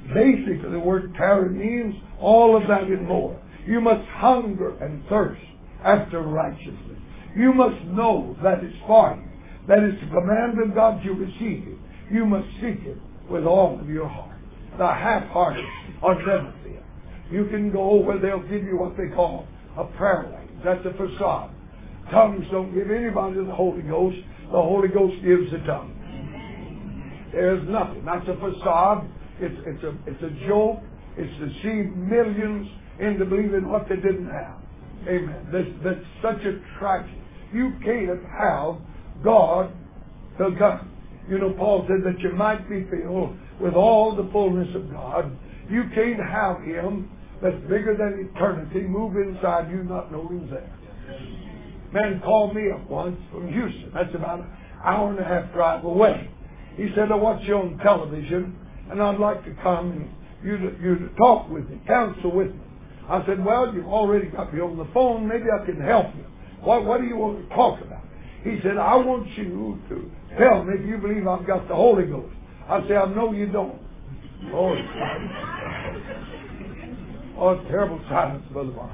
Basically, the word tarry means all of that and more. You must hunger and thirst after righteousness. You must know that it's for you, that it's the command of God you receive it. You must seek it with all of your heart. The half-hearted are never there. You can go where they'll give you what they call a prayer language. That's a facade. Tongues don't give anybody the Holy Ghost. The Holy Ghost gives the tongue. There's nothing. That's a facade. It's, it's, a, it's a joke. It's deceived millions into believing what they didn't have. Amen. That's, that's such a tragedy. You can't have God to come. You know, Paul said that you might be filled with all the fullness of God. You can't have Him that's bigger than eternity move inside you not knowing He's there. Man called me up once from Houston. That's about an hour and a half drive away. He said, I watch you on television, and I'd like to come and you to, you to talk with me, counsel with me. I said, well, you've already got me on the phone. Maybe I can help you. What, what do you want to talk about? He said, I want you to tell me if you believe I've got the Holy Ghost. I said, I know you don't. Oh, oh terrible silence, Brother Mark.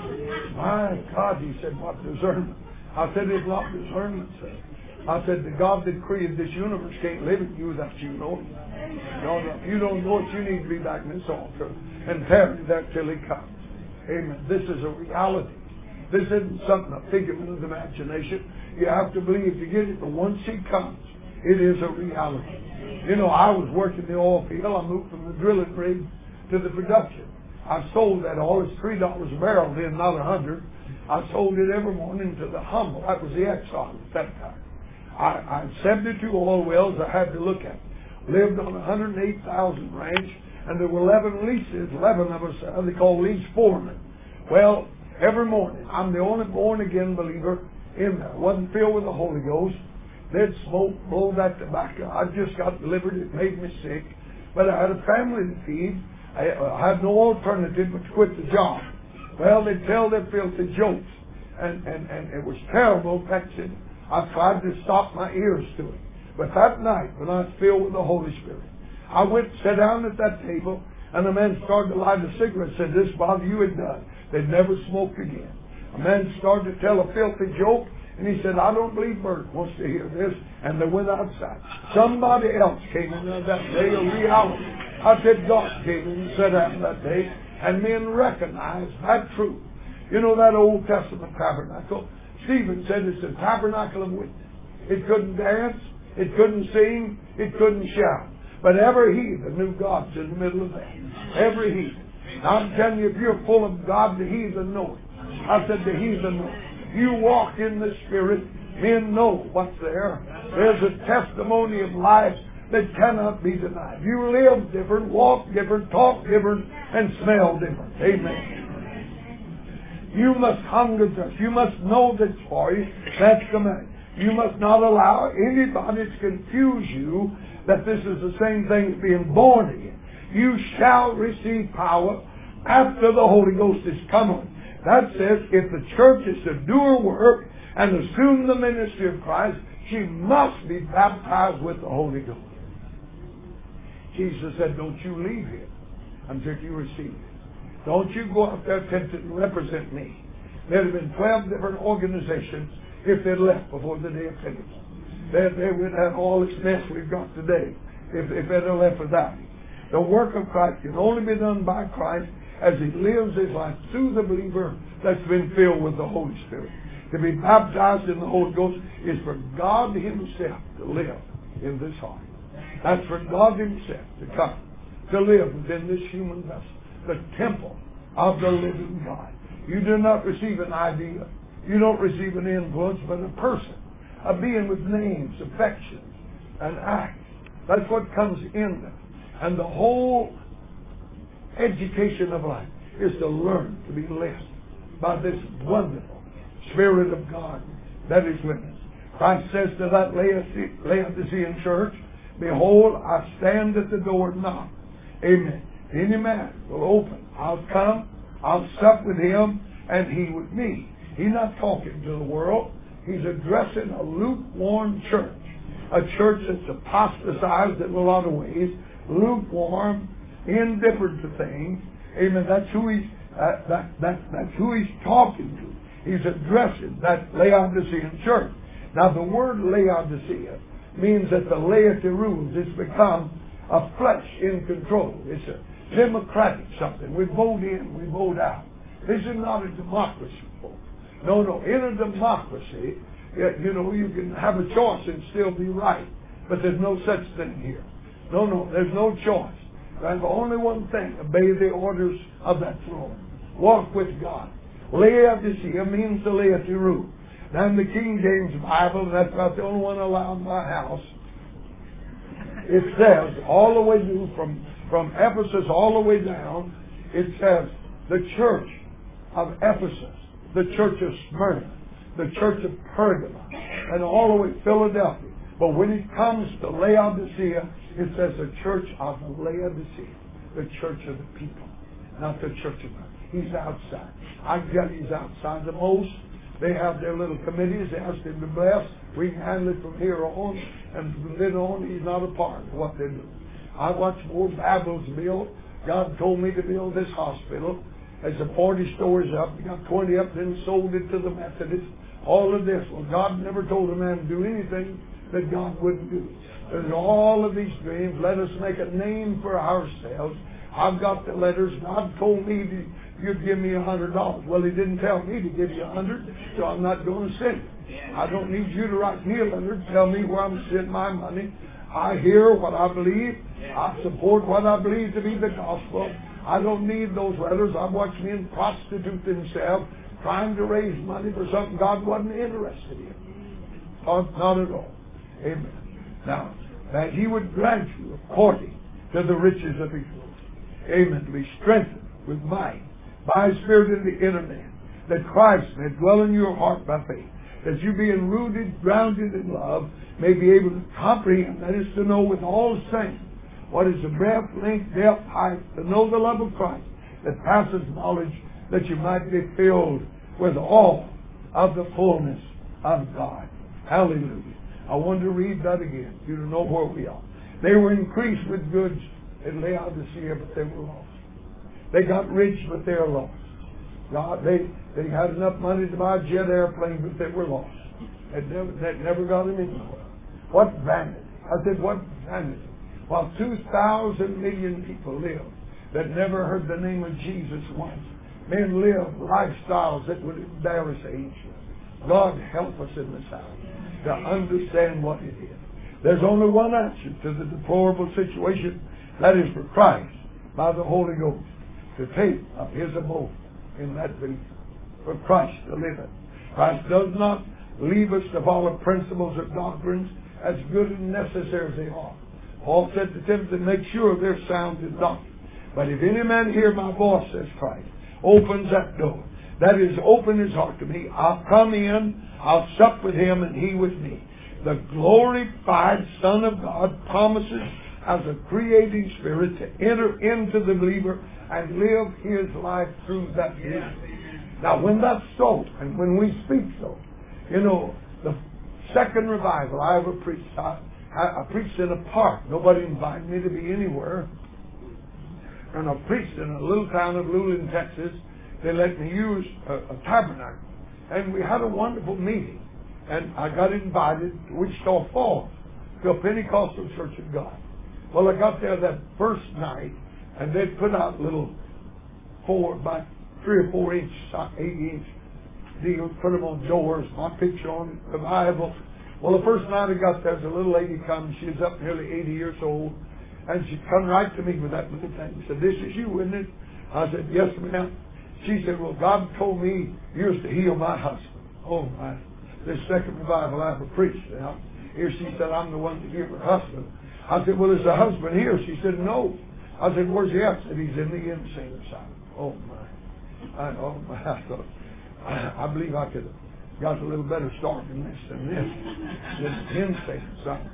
My God, he said, what discernment? I said, it's not discernment, sir. I said, the God that created this universe can't live in you without you knowing. No, no, if you don't know it, you need to be back in this altar and tarry there till He comes. Amen. This is a reality. This isn't something, a figment of the imagination. You have to believe to get it, but once He comes, it is a reality. You know, I was working the oil field. I moved from the drilling rig to the production. I sold that oil. It's three dollars a barrel then, not a hundred. I sold it every morning to the Humble. That was the Exxon at that time. I, I had seventy-two oil wells I had to look at. Lived on a one hundred eight thousand ranch, and there were eleven leases. eleven of us, uh, they call lease foremen. Well, every morning, I'm the only born-again believer in there. I wasn't filled with the Holy Ghost. They'd smoke, blow that tobacco. I just got delivered. It made me sick. But I had a family to feed. I, I had no alternative but to quit the job. Well, they'd tell their filthy jokes. And, and, and it was terrible. That's it. I tried to stop my ears to it. But that night, when I was filled with the Holy Spirit, I went and sat down at that table, and a man started to light a cigarette. Said, this, Bob, you had done. They'd never smoked again. A man started to tell a filthy joke, and he said, I don't believe Bert wants to hear this. And they went outside. Somebody else came in there that day, a reality. I said, God came in and sat down that day, and men recognized that truth. You know that Old Testament tabernacle? Stephen said it's a tabernacle of witness. It couldn't dance, it couldn't sing, it couldn't shout. But every heathen knew God's in the middle of that. Every heathen. Now I'm telling you, if you're full of God, the heathen know it. I said the heathen know it. You walk in the Spirit, men know what's there. There's a testimony of life that cannot be denied. You live different, walk different, talk different, and smell different. Amen. You must hunger thirst. You must know this for you. That's the man. You must not allow anybody to confuse you that this is the same thing as being born again. You shall receive power after the Holy Ghost is come on. That says if the church is to do her work and assume the ministry of Christ, she must be baptized with the Holy Ghost. Jesus said, don't you leave here until you receive it. Don't you go out there tempted to represent me. There'd have been twelve different organizations if they'd left before the day of Pentecost. They, they would have all this mess we've got today if, if they'd have left without it. The work of Christ can only be done by Christ as He lives His life through the believer that's been filled with the Holy Spirit. To be baptized in the Holy Ghost is for God Himself to live in this heart. That's for God Himself to come, to live within this human vessel, the temple of the living God. You do not receive an idea. You don't receive an influence, but a person, a being with names, affections, and acts. That's what comes in them. And the whole education of life is to learn to be led by this wonderful Spirit of God that is with us. Christ says to that Laodicean church, behold, I stand at the door and knock. Amen. Any man will open. I'll come, I'll sup with him, and he with me. He's not talking to the world. He's addressing a lukewarm church. A church that's apostatized in a lot of ways. Lukewarm. indifferent to things. Amen. That's who he's uh, that, that, that's who he's talking to. He's addressing that Laodicean church. Now the word Laodicea means that the laity rules. It's become a flesh in control. It's a democratic something. We vote in, we vote out. This is not a democracy, folks. No, no. In a democracy, you know, you can have a choice and still be right. But there's no such thing here. No, no. There's no choice. There's only one thing. Obey the orders of that throne. Walk with God. Laodicea means the laity rule. Now in the King James Bible, and that's about the only one allowed in my house, it says all the way through from, from Ephesus all the way down, it says the church of Ephesus, the church of Smyrna, the church of Pergamum, and all the way to Philadelphia. But when it comes to Laodicea, it says the church of Laodicea, the church of the people, not the church of God. He's outside. I get he's outside the most. They have their little committees. They ask him to bless. We can handle it from here on. And from then on, he's not a part of what they do. I watched more Babels built. God told me to build this hospital. It's a forty stories up. We got twenty up, then sold it to the Methodists. All of this. Well, God never told a man to do anything that God wouldn't do. There's all of these dreams. Let us make a name for ourselves. I've got the letters. God told me to, you'd give me a hundred dollars. Well, He didn't tell me to give you a hundred, so I'm not going to send it. I don't need you to write me a letter. Tell me where I'm sending my money. I hear what I believe. I support what I believe to be the gospel. I don't need those letters. I've watched men prostitute themselves trying to raise money for something God wasn't interested in. Not, not at all. Amen. Now, that He would grant you according to the riches of His glory. Amen. To be strengthened with might by His Spirit in the inner man, that Christ may dwell in your heart by faith, that you being rooted, grounded in love, may be able to comprehend, that is to know with all saints, what is the breadth, length, depth, height, to know the love of Christ that passes knowledge, that you might be filled with all of the fullness of God. Hallelujah. I want to read that again, you to know where we are. They were increased with goods in Laodicea, but they were lost. They got rich, but they are lost. God, they, they had enough money to buy a jet airplane, but they were lost. That never, that never got them anywhere. What vanity. I said, what vanity. While two thousand million people live that never heard the name of Jesus once. Men live lifestyles that would embarrass ages. God help us in this hour to understand what it is. There's only one answer to the deplorable situation. That is for Christ, by the Holy Ghost, to take up His abode in that believer. For Christ to live it. Christ does not leave us to follow principles or doctrines as good and necessary as they are. Paul said to Timothy, make sure they're sound in doctrine. But if any man hear my voice, says Christ, opens that door, that is, open his heart to me, I'll come in, I'll sup with him, and he with me. The glorified Son of God promises as a creating spirit to enter into the believer and live his life through that believer. Now, when that's so, and when we speak so, you know, the second revival I ever preached, I, I, I preached in a park. Nobody invited me to be anywhere. And I preached in a little town of Luling, Texas. They let me use a, a tabernacle. And we had a wonderful meeting. And I got invited to Wichita Falls to a Pentecostal Church of God. Well, I got there that first night, and they'd put out little four, by three or four inch, eight inch deals, put them on doors, my picture on the Bible. Well, the first night I got there, a little lady come. She was up nearly eighty years old. And she come right to me with that little thing. She said, this is you, isn't it? I said, yes, ma'am. She said, well, God told me you was to heal my husband. Oh, my. This second revival I ever preached. Now, here she said, I'm the one to heal her husband. I said, well, is the husband here? She said, no. I said, where's he at? I said, he's in the insane asylum. Oh, my. I, oh, my. I thought, I, I believe I could have got a little better start than this than this. This insane asylum.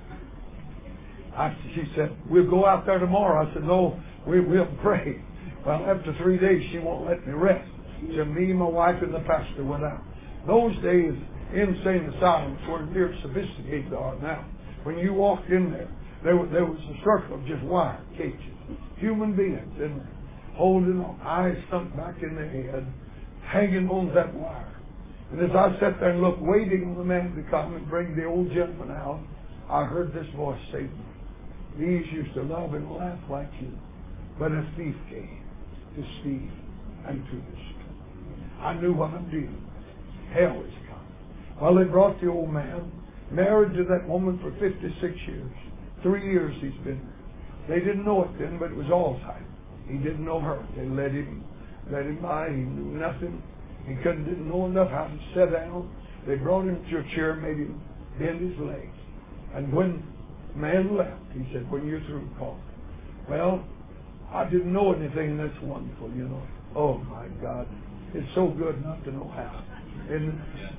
I, she said, we'll go out there tomorrow. I said, no, we will pray. Well, after three days, she won't let me rest. So me, my wife, and the pastor went out. Those days, insane asylums were near sophisticated they are now. When you walked in there, there was, there was a circle of just wire cages. Human beings in there, holding on, eyes sunk back in their head, hanging on that wire. And as I sat there and looked, waiting on the man to come and bring the old gentleman out, I heard this voice say, these used to love and laugh like you, but a thief came to steal and to destroy. I knew what I'm dealing with. Hell is coming. Well, they brought the old man, married to that woman for fifty-six years. Three years he's been there. They didn't know it then, but it was Alzheimer's. He didn't know her. They let him, let him by. He knew nothing. He couldn't, didn't know enough how to sit down. They brought him to a chair, made him bend his legs. And when the man left, he said, when you're through, call me. Well, I didn't know anything that's wonderful, you know. Oh, my God. It's so good not to know how. And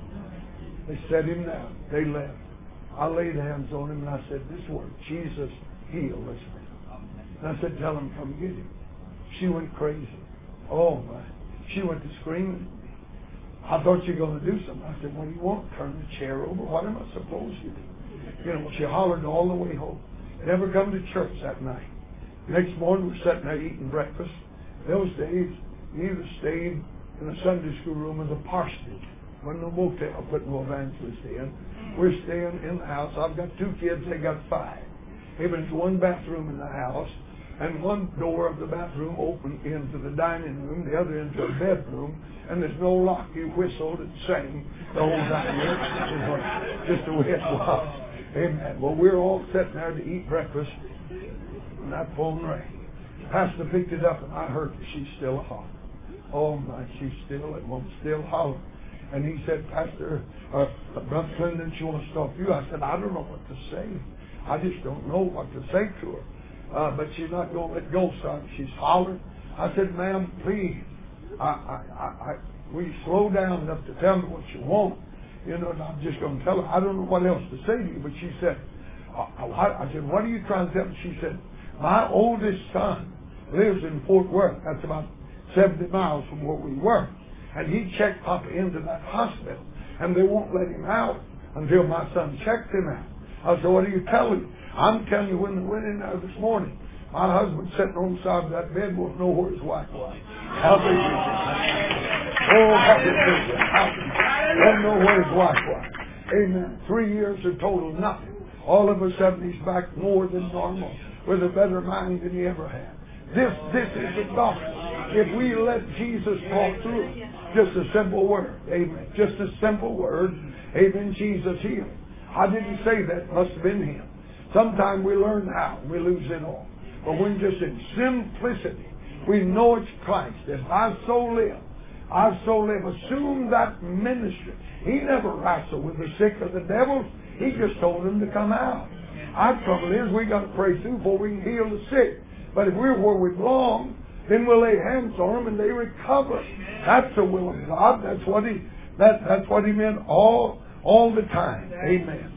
they set him down. They left. I laid hands on him and I said, this word, Jesus, heal this man. And I said, tell him, come get him. She went crazy. Oh, my. She went to screaming. I thought you were going to do something. I said, what do you want? Turn the chair over? What am I supposed to do? You know, she hollered all the way home. Never come to church that night. Next morning, we're sitting there eating breakfast. Those days, you either stayed in the Sunday school room or the parsonage. Wasn't no motel, put no evangelist in. We're staying in the house. I've got two kids. They got five. There's one bathroom in the house, and one door of the bathroom open into the dining room, the other into a bedroom, and there's no lock. You whistled and sang the whole time. Just the way it was. Amen. Well, we're all sitting there to eat breakfast, and that phone rang. Pastor picked it up, and I heard her. She's still hollering. Oh, my, she's still at home, still hollering. And he said, Pastor, uh, Brother Clinton, she wants to talk to you. I said, I don't know what to say. I just don't know what to say to her. Uh, but she's not going to let go, son. She's hollering. I said, ma'am, please, I, I, I, I, will you slow down enough to tell me what you want? You know, and I'm just going to tell her. I don't know what else to say to you. But she said, I, I said, what are you trying to tell me? She said, my oldest son lives in Fort Worth. That's about seventy miles from where we were. And he checked Papa into that hospital. And they won't let him out until my son checks him out. I said, what are you telling me? I'm telling you, when they went in there this morning, my husband sitting on the side of that bed won't know where his wife was. How big is it? Oh, how big is it? Won't know where his wife was. Amen. Three years of total nothing. All of a sudden he's back more than normal, with a better mind than he ever had. This, this is the gospel. If we let Jesus talk through it, just a simple word. Amen. Just a simple word. Amen. Jesus healed. I didn't say that. It must have been him. Sometimes we learn how and we lose it all. But when just in simplicity, we know it's Christ. If I so live, I so live. Assume that ministry. He never wrestled with the sick or the devils. He just told them to come out. Our trouble is we got to pray through before we can heal the sick. But if we're where we belong, then we'll lay hands on them and they recover. That's the will of God. That's what he. That, that's what he meant all all the time. Amen.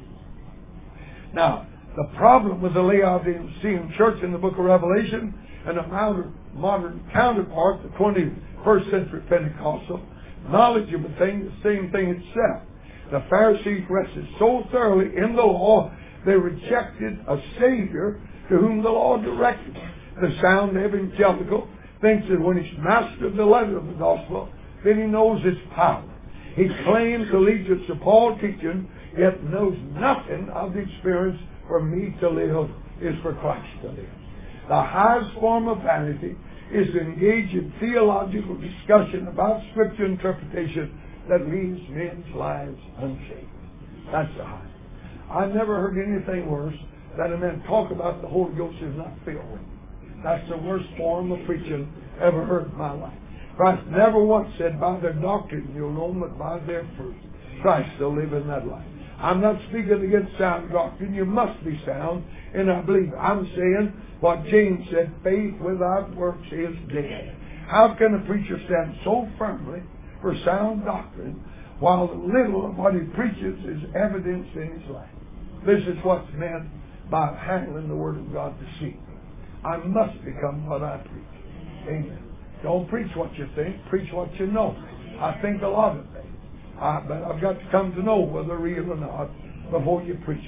Now, the problem with the Laodicean church in the book of Revelation and a modern, modern counterpart, the twenty-first century Pentecostal, knowledge of a thing, the same thing itself. The Pharisees rested so thoroughly in the law, they rejected a Savior to whom the law directed. The sound evangelical thinks that when he's mastered the letter of the gospel, then he knows its power. He claims allegiance to Paul's teaching, yet knows nothing of the experience. For me to live is for Christ to live. The highest form of vanity is to engage in theological discussion about Scripture interpretation that leaves men's lives unshaped. That's the highest. I never heard anything worse than a man talk about the Holy Ghost is not filled with. That's the worst form of preaching ever heard in my life. Christ never once said, by their doctrine you'll know them, but by their fruit. Christ still live in that life. I'm not speaking against sound doctrine. You must be sound, and I believe. I'm saying what James said, faith without works is dead. How can a preacher stand so firmly for sound doctrine while the little of what he preaches is evidenced in his life? This is what's meant by handling the Word of God deceitfully. I must become what I preach. Amen. Don't preach what you think. Preach what you know. I think a lot of things. Uh, but I've got to come to know whether they're real or not before you preach it.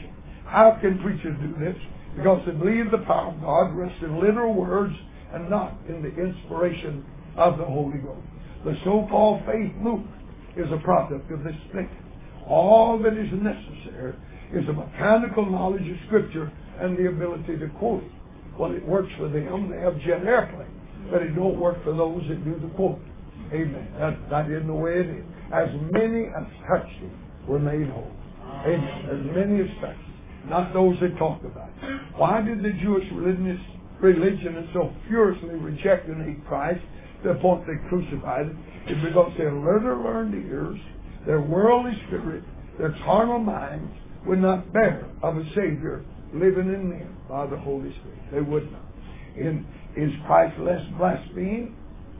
How can preachers do this? Because they believe the power of God rests in literal words and not in the inspiration of the Holy Ghost. The so-called faith movement is a product of this thinking. All that is necessary is a mechanical knowledge of Scripture and the ability to quote it. Well, it works for them. They have jet airplanes, but it don't work for those that do the quote. Amen. That, that isn't the way it is. As many as touched him were made whole. Amen. As many as touched him, not those that talk about it. Why did the Jewish religion, religion so furiously reject and hate Christ to the point they crucified him? It's because their learner learned ears, their worldly spirit, their carnal minds would not bear of a Savior living in them by the Holy Spirit. They would not. In, is Christ less blasphemed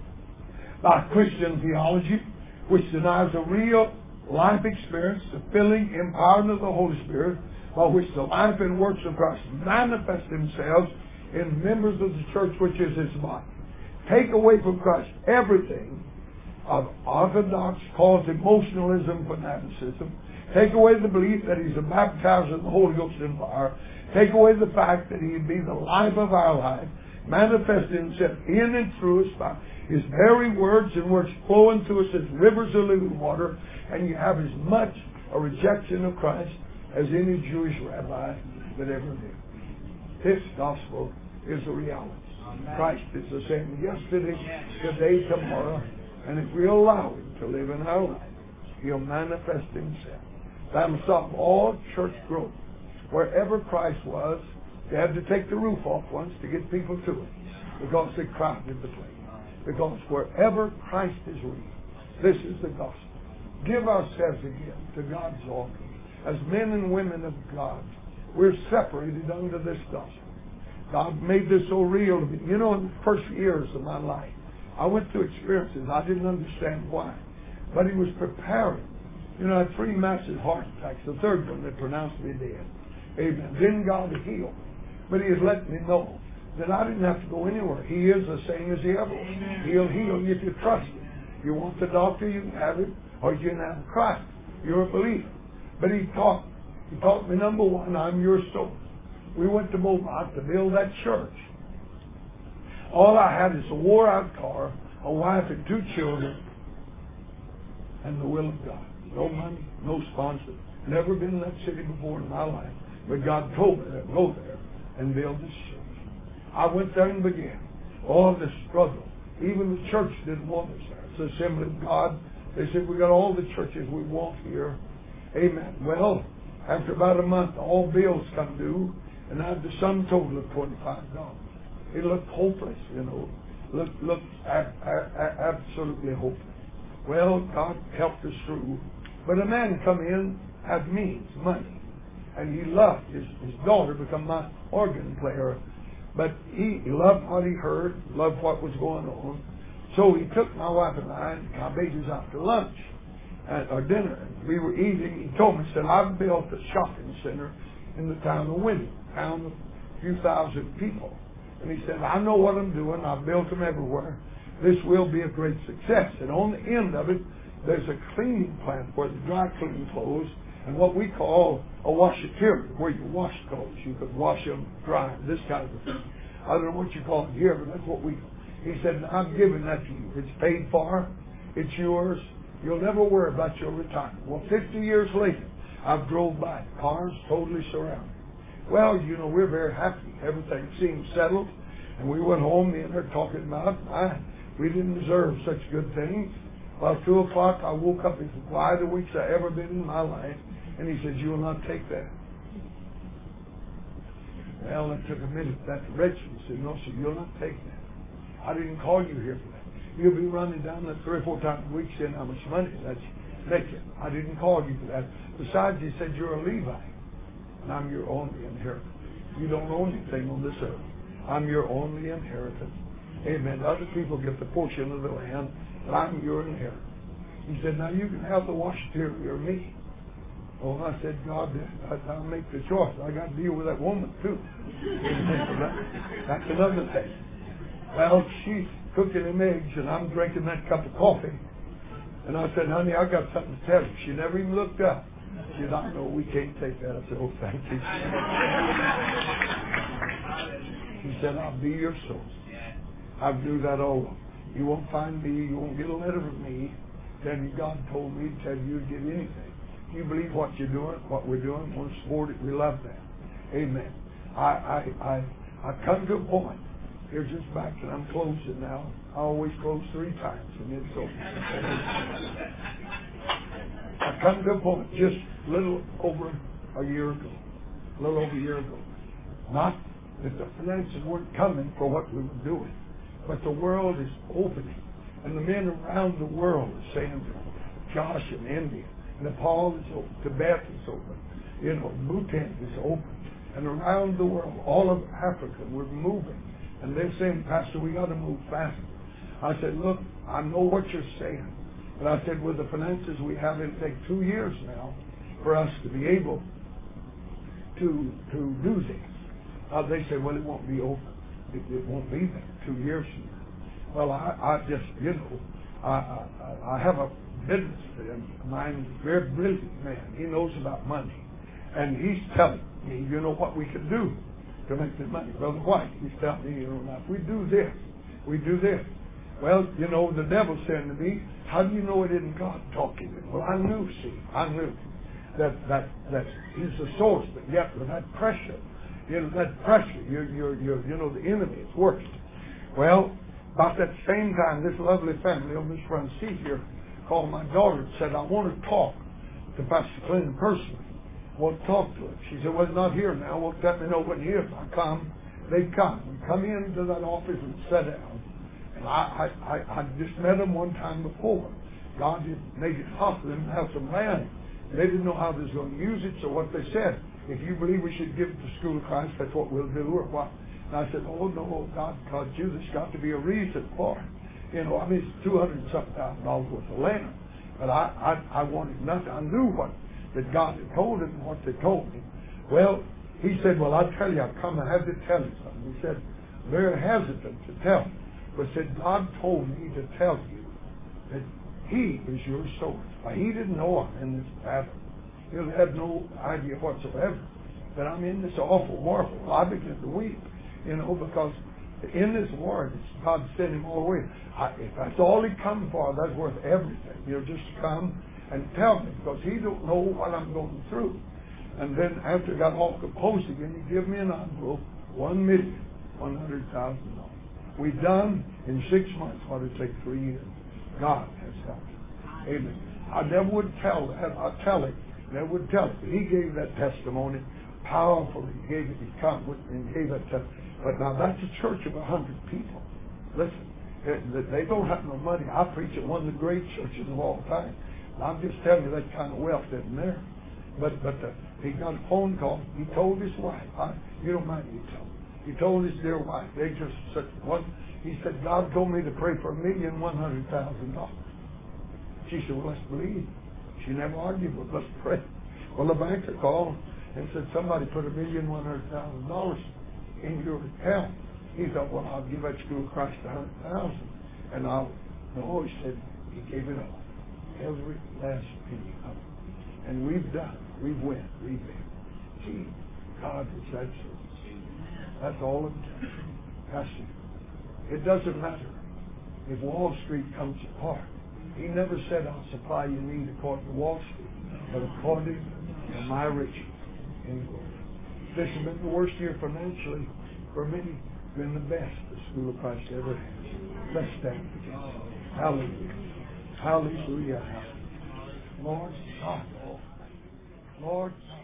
by Christian theology, which denies a real life experience, the filling, empowering of the Holy Spirit, by which the life and works of Christ manifest themselves in members of the church, which is His body? Take away from Christ everything of orthodox called emotionalism, fanaticism. Take away the belief that He's a baptizer of the Holy Ghost and fire. Take away the fact that He'd be the life of our life, manifesting Himself in and through us by His very words and words flowing through us as rivers of living water, and you have as much a rejection of Christ as any Jewish rabbi that ever did. This gospel is a reality. Christ is the same yesterday, today, tomorrow, and if we allow Him to live in our life, He'll manifest Himself. That'll stop all church growth. Wherever Christ was, they had to take the roof off once to get people to it, because they crowded the place. Because wherever Christ is real, this is the gospel. Give ourselves again to God's altar. As men and women of God, we're separated under this gospel. God made this so real to me. You know, in the first years of my life, I went through experiences I didn't understand why. But He was preparing. You know, I had three massive heart attacks. The third one that pronounced me dead. Amen. Then God healed me. But He has let me know that I didn't have to go anywhere. He is the same as He ever was. He'll heal you if you trust Him. You want the doctor, you can have it, or you can have Christ. You're a believer. But He taught me. He taught me, number one, I'm your source. We went to Beaumont to build that church. All I had is a wore-out car, a wife and two children, and the will of God. No money, no sponsor. Never been in that city before in my life. But God told me to go there and build this church. I went there and began. All the struggle. Even the church didn't want us there. It's the Assembly of God. They said, we got all the churches we want here. Amen. Well, after about a month, all bills come due, and I had the sum total of twenty-five dollars. It looked hopeless, you know. Looked, looked a- a- a- absolutely hopeless. Well, God helped us through. But a man come in, had means, money. And he loved his, his daughter become my organ player. But he, he loved what he heard, loved what was going on. So he took my wife and I and my babies out to lunch at our dinner. And we were eating. He told me, he said, I've built a shopping center in the town of Winnie, town of a few thousand people. And he said, I know what I'm doing. I've built them everywhere. This will be a great success. And on the end of it, there's a cleaning plant where the dry clean clothes and what we call a washateria, where you wash clothes. You could wash them, dry, this kind of thing. I don't know what you call it here, but that's what we call. He said, I'm giving that to you. It's paid for. It's yours. You'll never worry about your retirement. Well, fifty years later, I've drove by. Cars totally surrounded. Well, you know, we're very happy. Everything seemed settled. And we went home, me and her talking about, I, we didn't deserve such good things. About two o'clock, I woke up and said, why the weeks I ever been in my life? And he said, you will not take that. Well, it took a minute. That register said, no, sir, you'll not take that. I didn't call you here for that. You'll be running down that three or four times a week saying how much money that's making. I didn't call you for that. Besides, he said, you're a Levite. And I'm your only inheritance. You don't own anything on this earth. I'm your only inheritance. Amen. Other people get the portion of the land, but I'm your inheritance. He said, now you can have the washateria or me. Oh, I said, God, I'll make the choice. I got to deal with that woman, too. That's another thing. Well, she's cooking them eggs, and I'm drinking that cup of coffee. And I said, honey, I got something to tell you. She never even looked up. Did I know we can't take that? I said, oh, thank you. He said, I'll be your source. I do that all over. You won't find me, you won't get a letter from me. Then God told me to tell you to get anything. You believe what you're doing, what we're doing, we'll support it, we love that. Amen. I I I, I come to a point. Here's just back, and I'm closing now. I always close three times, and it's over. I come to a point just a little over a year ago. A little over a year ago. Not that the finances weren't coming for what we were doing, but the world is opening. And the men around the world are saying to Josh in India, Nepal is open, Tibet is open, you know, Bhutan is open. And around the world, all of Africa, we're moving. And they're saying, Pastor, we got to move faster. I said, look, I know what you're saying. But I said, with the finances we have, it'll take two years now for us to be able to to do this. Uh, they said, well, it won't be open. It, it won't be there two years from now. Well, I, I just, you know, I, I, I have a business friend of mine, a very brilliant man. He knows about money. And he's telling me, you know, what we can do to make the money. Brother White, he's telling me, you know, now if we do this, we do this. Well, you know, the devil said to me, how do you know it isn't God talking to me? Well, I knew, see, I knew that that that he's the source, but yet with that pressure, you know, that pressure, you're, you're, you're, you know, the enemy is working. Well, about that same time, this lovely family on this front seat here called my daughter and said, I want to talk to Pastor Clinton personally. I want to talk to her. She said, well, he's not here now. Well, let me know when he is. I come. They come. We come into that office and sit down. And I, I, I, I just met them one time before. God had made it possible for them to have some land. They didn't know how they was going to use it, so what they said, if you believe we should give it to School of Christ, that's what we'll do. Or what? And I said, oh, no, God, God, you, there's got to be a reason for it. You know, I mean, it's two hundred and something thousand dollars worth of land. But I, I, I wanted nothing. I knew what that God had told him and what they told me. Well, he said, well, I'll tell you, I've come, I have to tell you something. He said, very hesitant to tell me. But said, God told me to tell you that he is your source. Now, he didn't know I'm in this battle. He had no idea whatsoever that I'm in this awful war. Well, I began to weep, you know, because in this war, God sent him all the way. I, if that's all he come for, that's worth everything. You know, just come and tell me, because he don't know what I'm going through. And then after I got all composed again, he gave me an envelope, one million, one hundred thousand dollars. We done in six months what it take three years. God has helped. Amen. I never would tell that. I tell it. Never would tell it. But he gave that testimony powerfully. He gave it. He come with and gave that testimony. But now that's a church of a hundred people. Listen, they don't have no money. I preach at one of the great churches of all time. I'm just telling you that kind of wealth isn't there. But but uh, he got a phone call. He told his wife. I, you don't mind me telling. He told his dear wife. They just said one. He said, God told me to pray for a million one hundred thousand dollars. She said, well, let's believe. She never argued with us. Let's pray. Well, the banker called and said, somebody put a million one hundred thousand dollars in your account. He thought, well, I'll give that School of Christ a hundred thousand, and I'll. No, he said he gave it all, every last penny of it, and we've done. We've went. We've been. See, God is that source. That's all it does. Pastor, it doesn't matter if Wall Street comes apart. He never said, I'll supply your need according to Wall Street, but according to my riches in glory. This has been the worst year financially for many. Been the best the School of Christ ever has. Let's stand together. Hallelujah. Hallelujah. Lord God. Lord God.